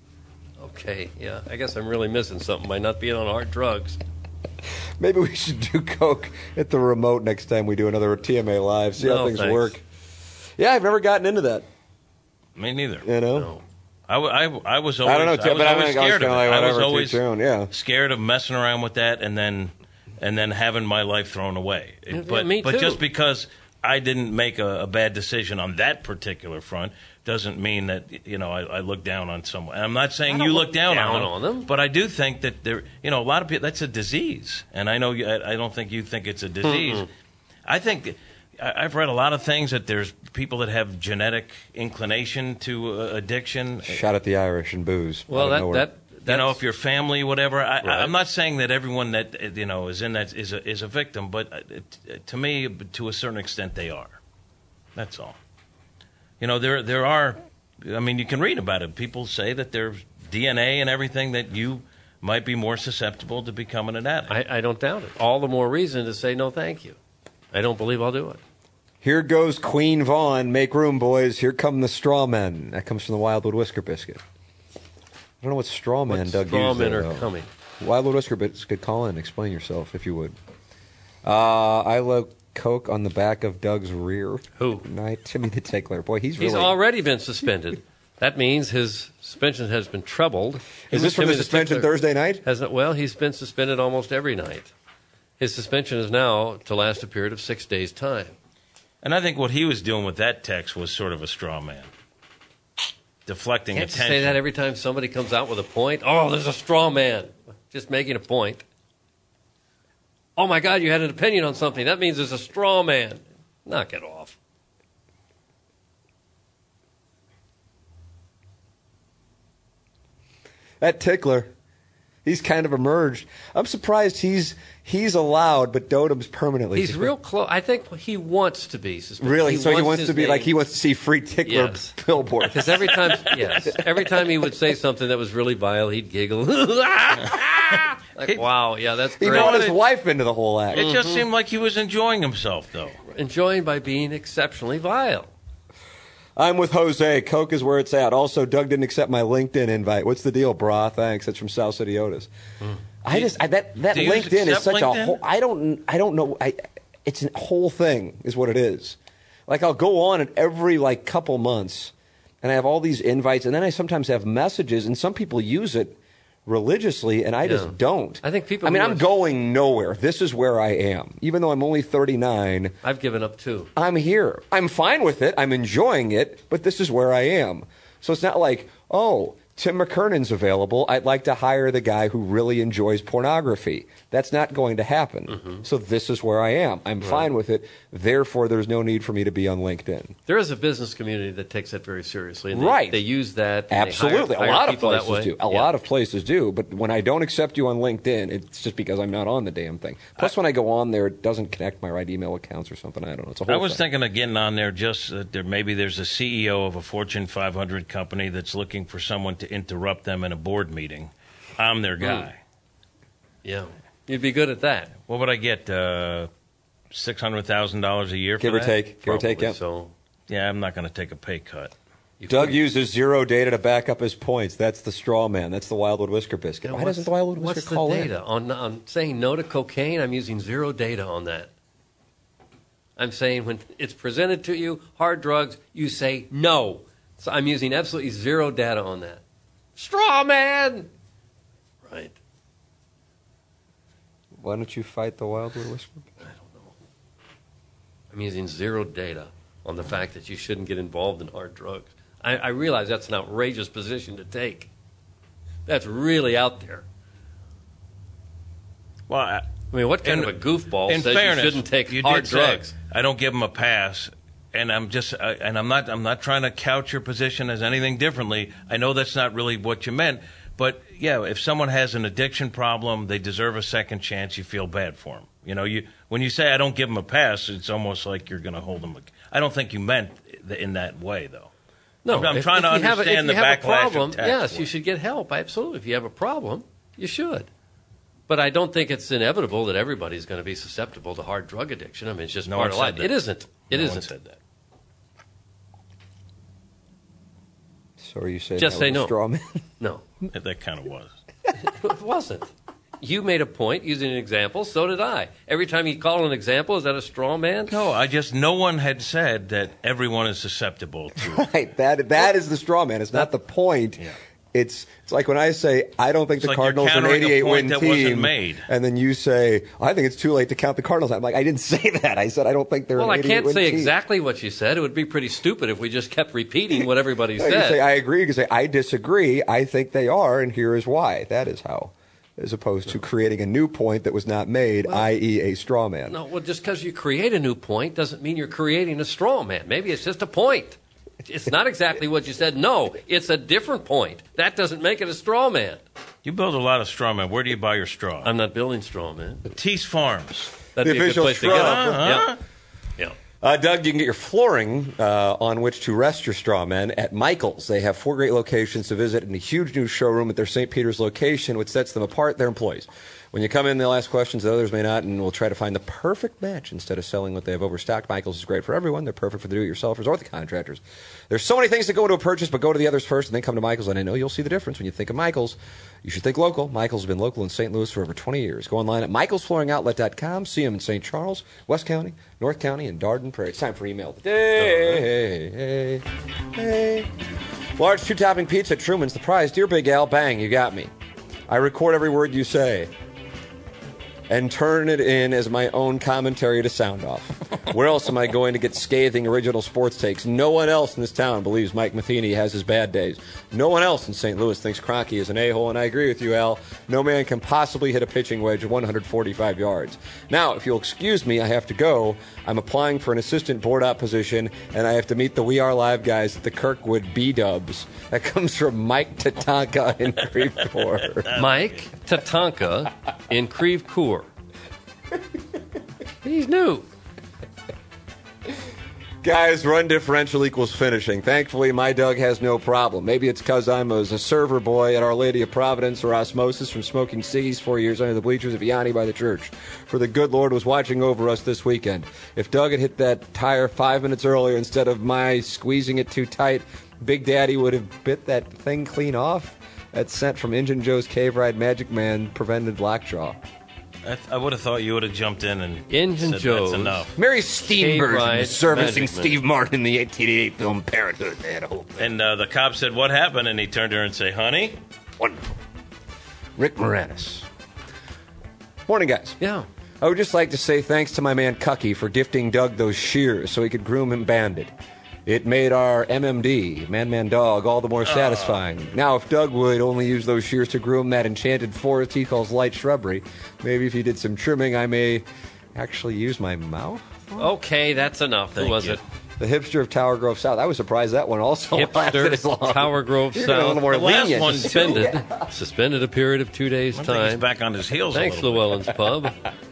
Okay, yeah. I guess I'm really missing something by not being on hard drugs. Maybe we should do Coke at the remote next time we do another T M A Live. See no, how things thanks. work. Yeah, I've never gotten into that. Me neither. You know? No. I, I, I was always, I don't know, I was but I always mean, scared I was of it. like, I was whatever, always too soon, yeah. scared of messing around with that and then and then having my life thrown away. Yeah, but me but too. just because I didn't make a, a bad decision on that particular front doesn't mean that, you know, I, I look down on someone. And I'm not saying you look, look down, down on, on them, them. but I do think that there, you know, a lot of people, that's a disease. And I know you, I, I don't think you think it's a disease. Mm-mm. I think I- I've read a lot of things that there's people that have genetic inclination to uh, addiction. Shot at the Irish and booze. Well, that, that You know, if your family, whatever. I, Right. I'm not saying that everyone that you know is in that is a, is a victim, but it, to me, to a certain extent, they are. That's all. You know, there there are. I mean, you can read about it. People say that there's D N A and everything that you might be more susceptible to becoming an addict. I, I don't doubt it. All the more reason to say no, thank you. I don't believe I'll do it. Here goes Queen Vaughn. Make room, boys. Here come the straw men. That comes from the Wildwood Whisker Biscuit. I don't know what straw men What Doug straw used men there, are though. coming? Wildwood Whisker Biscuit, call in. Explain yourself, if you would. Uh, I love Coke on the back of Doug's rear. Who? Night. Timmy the Tickler. Boy, he's really... He's already been suspended. That means his suspension has been trebled. Is this from Timmy the suspension Tickler Thursday night? Hasn't, well, he's been suspended almost every night. His suspension is now to last a period of six days' time. And I think what he was doing with that text was sort of a straw man. Deflecting Can't attention. say that every time somebody comes out with a point. Oh, there's a straw man. Just making a point. Oh, my God, you had an opinion on something. That means there's a straw man. Knock it off. That tickler, he's kind of emerged. I'm surprised he's he's allowed, but Dodom's permanently. He's real close. I think he wants to be suspended. Really? He so he wants his to be name. like he wants to see free tickler Yes. billboards. Because every time, yes, every time he would say something that was really vile, he'd giggle. Like, wow, yeah, that's He great. brought his wife into the whole act. It just seemed like he was enjoying himself, though. Enjoying by being exceptionally vile. I'm with Jose. Coke is where it's at. Also, Doug didn't accept my LinkedIn invite. What's the deal, brah? Thanks. That's from South City Otis. Hmm. I just I, that that Do you LinkedIn is accept such LinkedIn? a whole. I don't I don't know. I it's a whole thing is what it is. Like I'll go on it every like couple months, and I have all these invites, and then I sometimes have messages, and some people use it religiously, and I Yeah. just don't. I think people I mean, who I'm are- going nowhere. This is where I am, even though I'm only thirty-nine. I've given up too. I'm here. I'm fine with it. I'm enjoying it, but this is where I am. So it's not like, oh, Tim McKernan's available. I'd like to hire the guy who really enjoys pornography. That's not going to happen. Mm-hmm. So this is where I am. I'm fine with it. Therefore, there's no need for me to be on LinkedIn. There is a business community that takes that very seriously. And they, Right. They use that. and they Absolutely. hire- a hire lot of people that places way. do. A Yeah. lot of places do. But when I don't accept you on LinkedIn, it's just because I'm not on the damn thing. Plus, when I go on there, it doesn't connect my right email accounts or something. I don't know. It's a whole I was thing. thinking of getting on there just uh, there. Maybe there's a C E O of a Fortune five hundred company that's looking for someone to interrupt them in a board meeting. I'm their guy. Yeah. You'd be good at that. What would I get? Uh, Six hundred thousand dollars a year, Give for or that? take. Give or take, Probably yeah. So Yeah, I'm not going to take a pay cut. you Doug could- uses zero data to back up his points. That's the straw man. That's the Wildwood Whisker Biscuit. Yeah, Why what's- doesn't the Wildwood What's Whisker the call data on, on saying no to cocaine? I'm using zero data on that. I'm saying when it's presented to you, hard drugs, you say no. So I'm using absolutely zero data on that. Straw man. Right. in? Why don't you fight the Wildwood Whisker? I'm using zero data on the fact that you shouldn't get involved in hard drugs. I, I realize that's an outrageous position to take. That's really out there. Well, I, I mean, what kind In- of a goofball in says fairness, you shouldn't take you hard did say, drugs? I don't give them a pass, and I'm just, I, and I'm not, I'm not trying to couch your position as anything differently. I know that's not really what you meant, but yeah, if someone has an addiction problem, they deserve a second chance. You feel bad for them. You know, you when you say I don't give them a pass, it's almost like you're going to hold them. I don't think you meant in that way, though. No, I'm, I'm if- trying if to you have a- understand if the you have backlash a problem, of tax yes, law. you should get help. Absolutely. If you have a problem, you should. But I don't think it's inevitable that everybody's going to be susceptible to hard drug addiction. I mean, it's just No part one of life. said that. It isn't. It no isn't. one said that. So are you saying Just that say was a no. straw man? No, That, that kind of was. it wasn't. You made a point using an example. So did I. Every time you call an example, is that a straw man? No, I just no one had said that everyone is susceptible to. Right. That that is the straw man. It's not the point. Yeah. It's it's like when I say I don't think It's the like you're Cardinals are an countering a eighty-eight point win that team, wasn't made. and then you say I think it's too late to count the Cardinals. I'm like I didn't say that. I said I don't think they're Well, an I eighty-eight can't win say team. exactly what you said. It would be pretty stupid if we just kept repeating what everybody No, you said. say I agree. You can say I disagree. I think they are, and here is why. That is how, as opposed to creating a new point that was not made, that is, a straw man. No, well, just because you create a new point doesn't mean you're creating a straw man. Maybe it's just a point. It's not exactly what you said. No, it's a different point. That doesn't make it a straw man. You build a lot of straw men. Where do you buy your straw? I'm not building straw man. Tease Farms. That'd The be a good official place to get straw. them. Uh-huh. Yeah. Yeah. Uh, Doug, you can get your flooring uh, on which to rest your straw men at Michael's. They have four great locations to visit and a huge new showroom at their Saint Peter's location, which sets them apart, their employees. When you come in, they'll ask questions that others may not, and we'll try to find the perfect match instead of selling what they have overstocked. Michael's is great for everyone. They're perfect for the do-it-yourselfers or the contractors. There's so many things that go into a purchase, but go to the others first and then come to Michael's, and I know you'll see the difference when you think of Michael's. You should think local. Michael's has been local in Saint Louis for over twenty years. Go online at michaels flooring outlet dot com. See them in Saint Charles, West County, North County, and Darden Prairie. It's time for email today. Hey, hey, hey. Large two-topping pizza at Truman's. The prize, Dear Big Al, bang, you got me. I record every word you say and turn it in as my own commentary to sound off. Where else am I going to get scathing original sports takes? No one else in this town believes Mike Matheny has his bad days. No one else in Saint Louis thinks Kroenke is an a-hole, and I agree with you, Al. No man can possibly hit a pitching wedge of one hundred forty-five yards. Now, if you'll excuse me, I have to go. I'm applying for an assistant board op position, and I have to meet the We Are Live guys at the Kirkwood B-Dubs. That comes from Mike Tatanka in Creve Coeur. Mike Tatanka in Creve Coeur. He's new. Guys, run differential equals finishing. Thankfully, my Doug has no problem. Maybe it's because I'm a, a server boy at Our Lady of Providence or osmosis from smoking ciggies four years under the bleachers of Yanni by the church. For the good Lord was watching over us this weekend. If Doug had hit that tire five minutes earlier instead of my squeezing it too tight, Big Daddy would have bit that thing clean off. That scent from Injun Joe's Cave Ride Magic Man prevented lockjaw. I, th- I would have thought you would have jumped in and Injun said Joe's. that's enough. Mary Steenburgen was servicing Magic Man. Steve Martin in the eighteen eighty-eight film Parenthood. They had a whole thing. And uh, the cop said, "What happened?" And he turned to her and said, "Honey." Wonderful. Rick Moranis. Morning, guys. Yeah. I would just like to say thanks to my man Cucky for gifting Doug those shears so he could groom him bandit. It made our M M D, Man Man Dog, all the more satisfying. Now, if Doug would only use those shears to groom that enchanted forest he calls light shrubbery, maybe if he did some trimming, I may actually use my mouth. Okay, that's enough. Who Thank was you. it? The hipster of Tower Grove South. I was surprised that one also lasted as Hipster, long. Tower Grove You're getting a South. little more The last lenient. one, Suspended. Suspended a period of two days' I think he's time. back on his heels. Thanks, a little Llewellyn's Pub.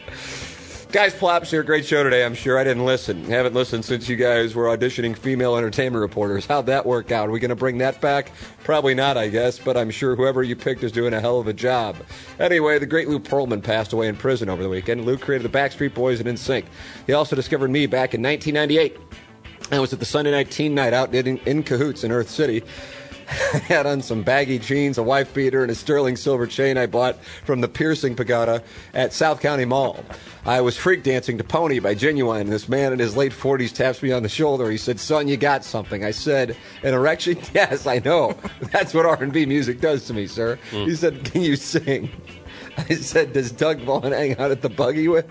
Guys, Plops here. Great show today, I'm sure. I didn't listen. Haven't listened since you guys were auditioning female entertainment reporters. How'd that work out? Are we going to bring that back? Probably not, I guess, but I'm sure whoever you picked is doing a hell of a job. Anyway, the great Lou Pearlman passed away in prison over the weekend. Lou created the Backstreet Boys and N Sync. He also discovered me back in nineteen ninety-eight. I was at the Sunday Night Teen Night out in, in Cahoots in Earth City. I had on some baggy jeans, a wife beater, and a sterling silver chain I bought from the Piercing Pagoda at South County Mall. I was freak dancing to Pony by Genuine, and this man in his late forties taps me on the shoulder. He said, "Son, you got something." I said, "An erection?" "Yes, I know. That's what R and B music does to me, sir." Mm. He said, "Can you sing?" I said, "Does Doug Vaughn hang out at the Buggy with?"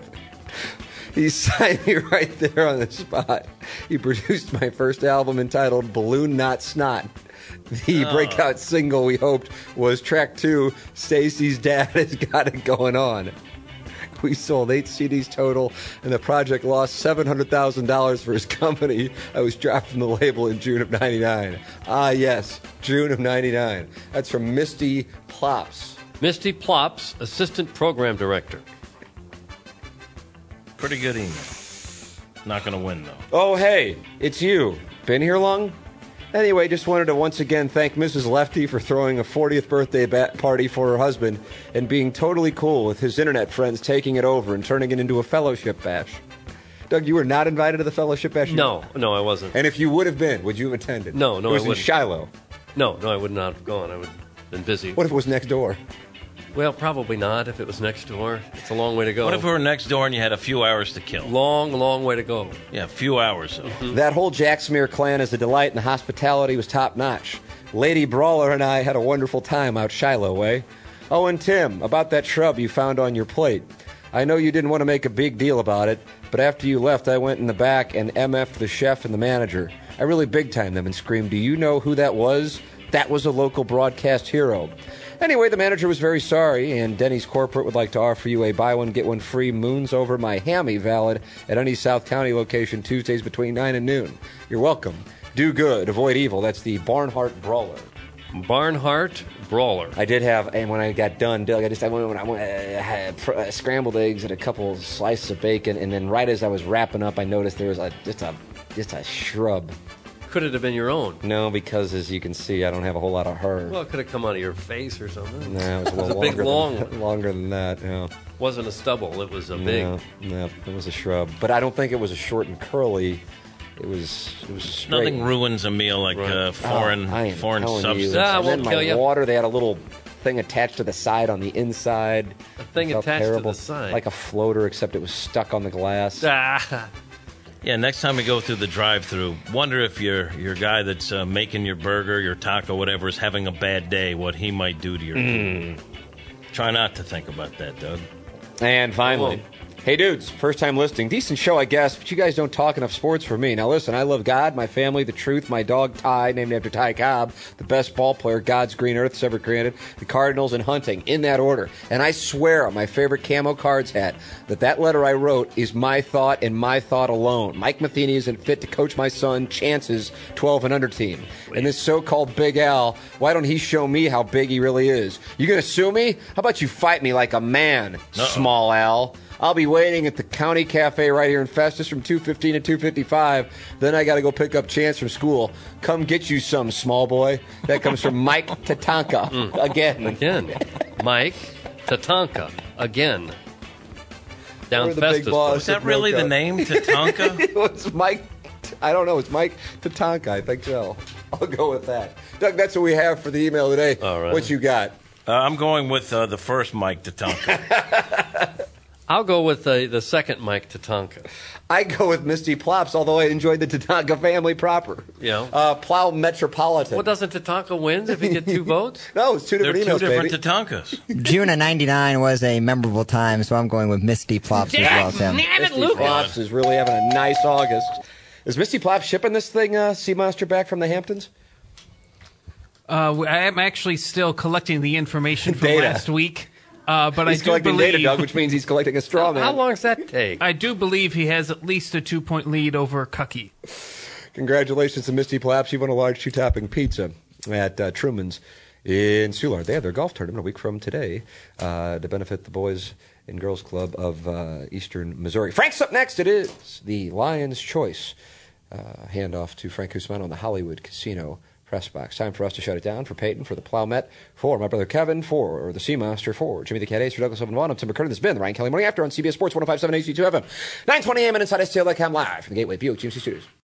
He signed me right there on the spot. He produced my first album entitled Balloon Not Snot. The oh. breakout single we hoped was track two, Stacy's Dad Has Got It Going On. We sold eight C Ds total, and the project lost seven hundred thousand dollars for his company. I was dropped from the label in June of ninety-nine. Ah, yes, June of ninety-nine. That's from Misty Plops. Misty Plops, Assistant Program Director. Pretty good email. Not going to win, though. Oh, hey, it's you. Been here long? Anyway, just wanted to once again thank Missus Lefty for throwing a fortieth birthday ba- party for her husband and being totally cool with his internet friends taking it over and turning it into a fellowship bash. Doug, you were not invited to the fellowship bash? No, no, I wasn't. And if you would have been, would you have attended? No, no, it was I in wouldn't. Shiloh. No, no, I would not have gone. I would have been busy. What if it was next door? Well, probably not if it was next door. It's a long way to go. What if we were next door and you had a few hours to kill? Long, long way to go. Yeah, a few hours. Mm-hmm. That whole Jacksmere clan is a delight, and the hospitality was top-notch. Lady Brawler and I had a wonderful time out Shiloh way. Oh, and Tim, about that shrub you found on your plate. I know you didn't want to make a big deal about it, but after you left, I went in the back and M F'd the chef and the manager. I really big-timed them and screamed, "Do you know who that was? That was a local broadcast hero." Anyway, the manager was very sorry, and Denny's Corporate would like to offer you a buy one, get one free Moons Over My Hammy valid at any South County location Tuesdays between nine and noon. You're welcome. Do good, avoid evil. That's the Barnhart Brawler. Barnhart Brawler. I did have, and when I got done, Doug, I just I went, when I went, I had pr- uh, scrambled eggs and a couple slices of bacon, and then right as I was wrapping up, I noticed there was a just a just a shrub. Could it have been your own? No, because as you can see, I don't have a whole lot of hair. Well, it could have come out of your face or something. No, it was a little it was a big, longer, long than, one. longer than that. Yeah. Wasn't a stubble. It was a big. No, no, it was a shrub, but I don't think it was a short and curly. It was it was straight. Nothing ruins a meal like Right. uh, foreign Oh, I am foreign telling substance. You. Ah, And won't then kill my you. water, they had a little thing attached to the side on the inside. A thing It felt attached to terrible. the side. Like a floater, except it was stuck on the glass. Ah. Yeah, next time we go through the drive-through, wonder if your your guy that's uh, making your burger, your taco, whatever, is having a bad day, what he might do to your food. Try not to think about that, Doug. And finally, Hey, dudes, first time listening. Decent show, I guess, but you guys don't talk enough sports for me. Now, listen, I love God, my family, the truth, my dog, Ty, named after Ty Cobb, the best ball player God's green earth's ever created, the Cardinals, and hunting, in that order. And I swear on my favorite camo cards hat that that letter I wrote is my thought and my thought alone. Mike Matheny isn't fit to coach my son Chance's twelve and under team. And this so-called Big Al, why don't he show me how big he really is? You gonna sue me? How about you fight me like a man, Uh-oh. Small Al? I'll be waiting at the County Cafe right here in Festus from two fifteen to two fifty-five. Then I got to go pick up Chance from school. Come get you some, small boy. That comes from Mike Tatanka. Mm. Again. Again. Mike Tatanka. Again. Down the Festus. Big boss. Is that really the name, Tatanka? It was Mike. I don't know. It's Mike Tatanka. I think so. I'll go with that. Doug, that's what we have for the email today. All right. What you got? Uh, I'm going with uh, the first Mike Tatanka. I'll go with the, the second Mike Tatanka. I go with Misty Plops, although I enjoyed the Tatanka family proper. Yeah. Uh, Plow Metropolitan. Well, doesn't Tatanka win if he gets two votes? No, it's two different They're emails, two different baby. Tatankas. June of ninety-nine was a memorable time, so I'm going with Misty Plops as well, Tim. Misty Plops is really having a nice August. Is Misty Plops shipping this thing, uh, Sea Monster, back from the Hamptons? Uh, I am actually still collecting the information from Data. last week. Uh, but he's I do collecting believe, data, Doug, which means he's collecting a straw man. How long does that take? I do believe he has at least a two-point lead over Cucky. Congratulations to Misty Plops. You won a large two-topping pizza at uh, Truman's in Soulard. They have their golf tournament a week from today uh, to benefit the Boys and Girls Club of uh, Eastern Missouri. Frank's up next. It is the Lion's Choice. Uh, handoff to Frank Guzman on the Hollywood Casino press box. Time for us to shut it down. For Peyton, for the Plowmet, for my brother Kevin, for the Sea Monster, for Jimmy the Cat Ace, for Douglas Owen Vaughn, I'm Tim McCurdy. This has been the Ryan Kelly Morning After on C B S Sports one oh five point seven H D two F M. nine twenty a.m. and inside S T L dot com live from the Gateway Buick G M C Studios.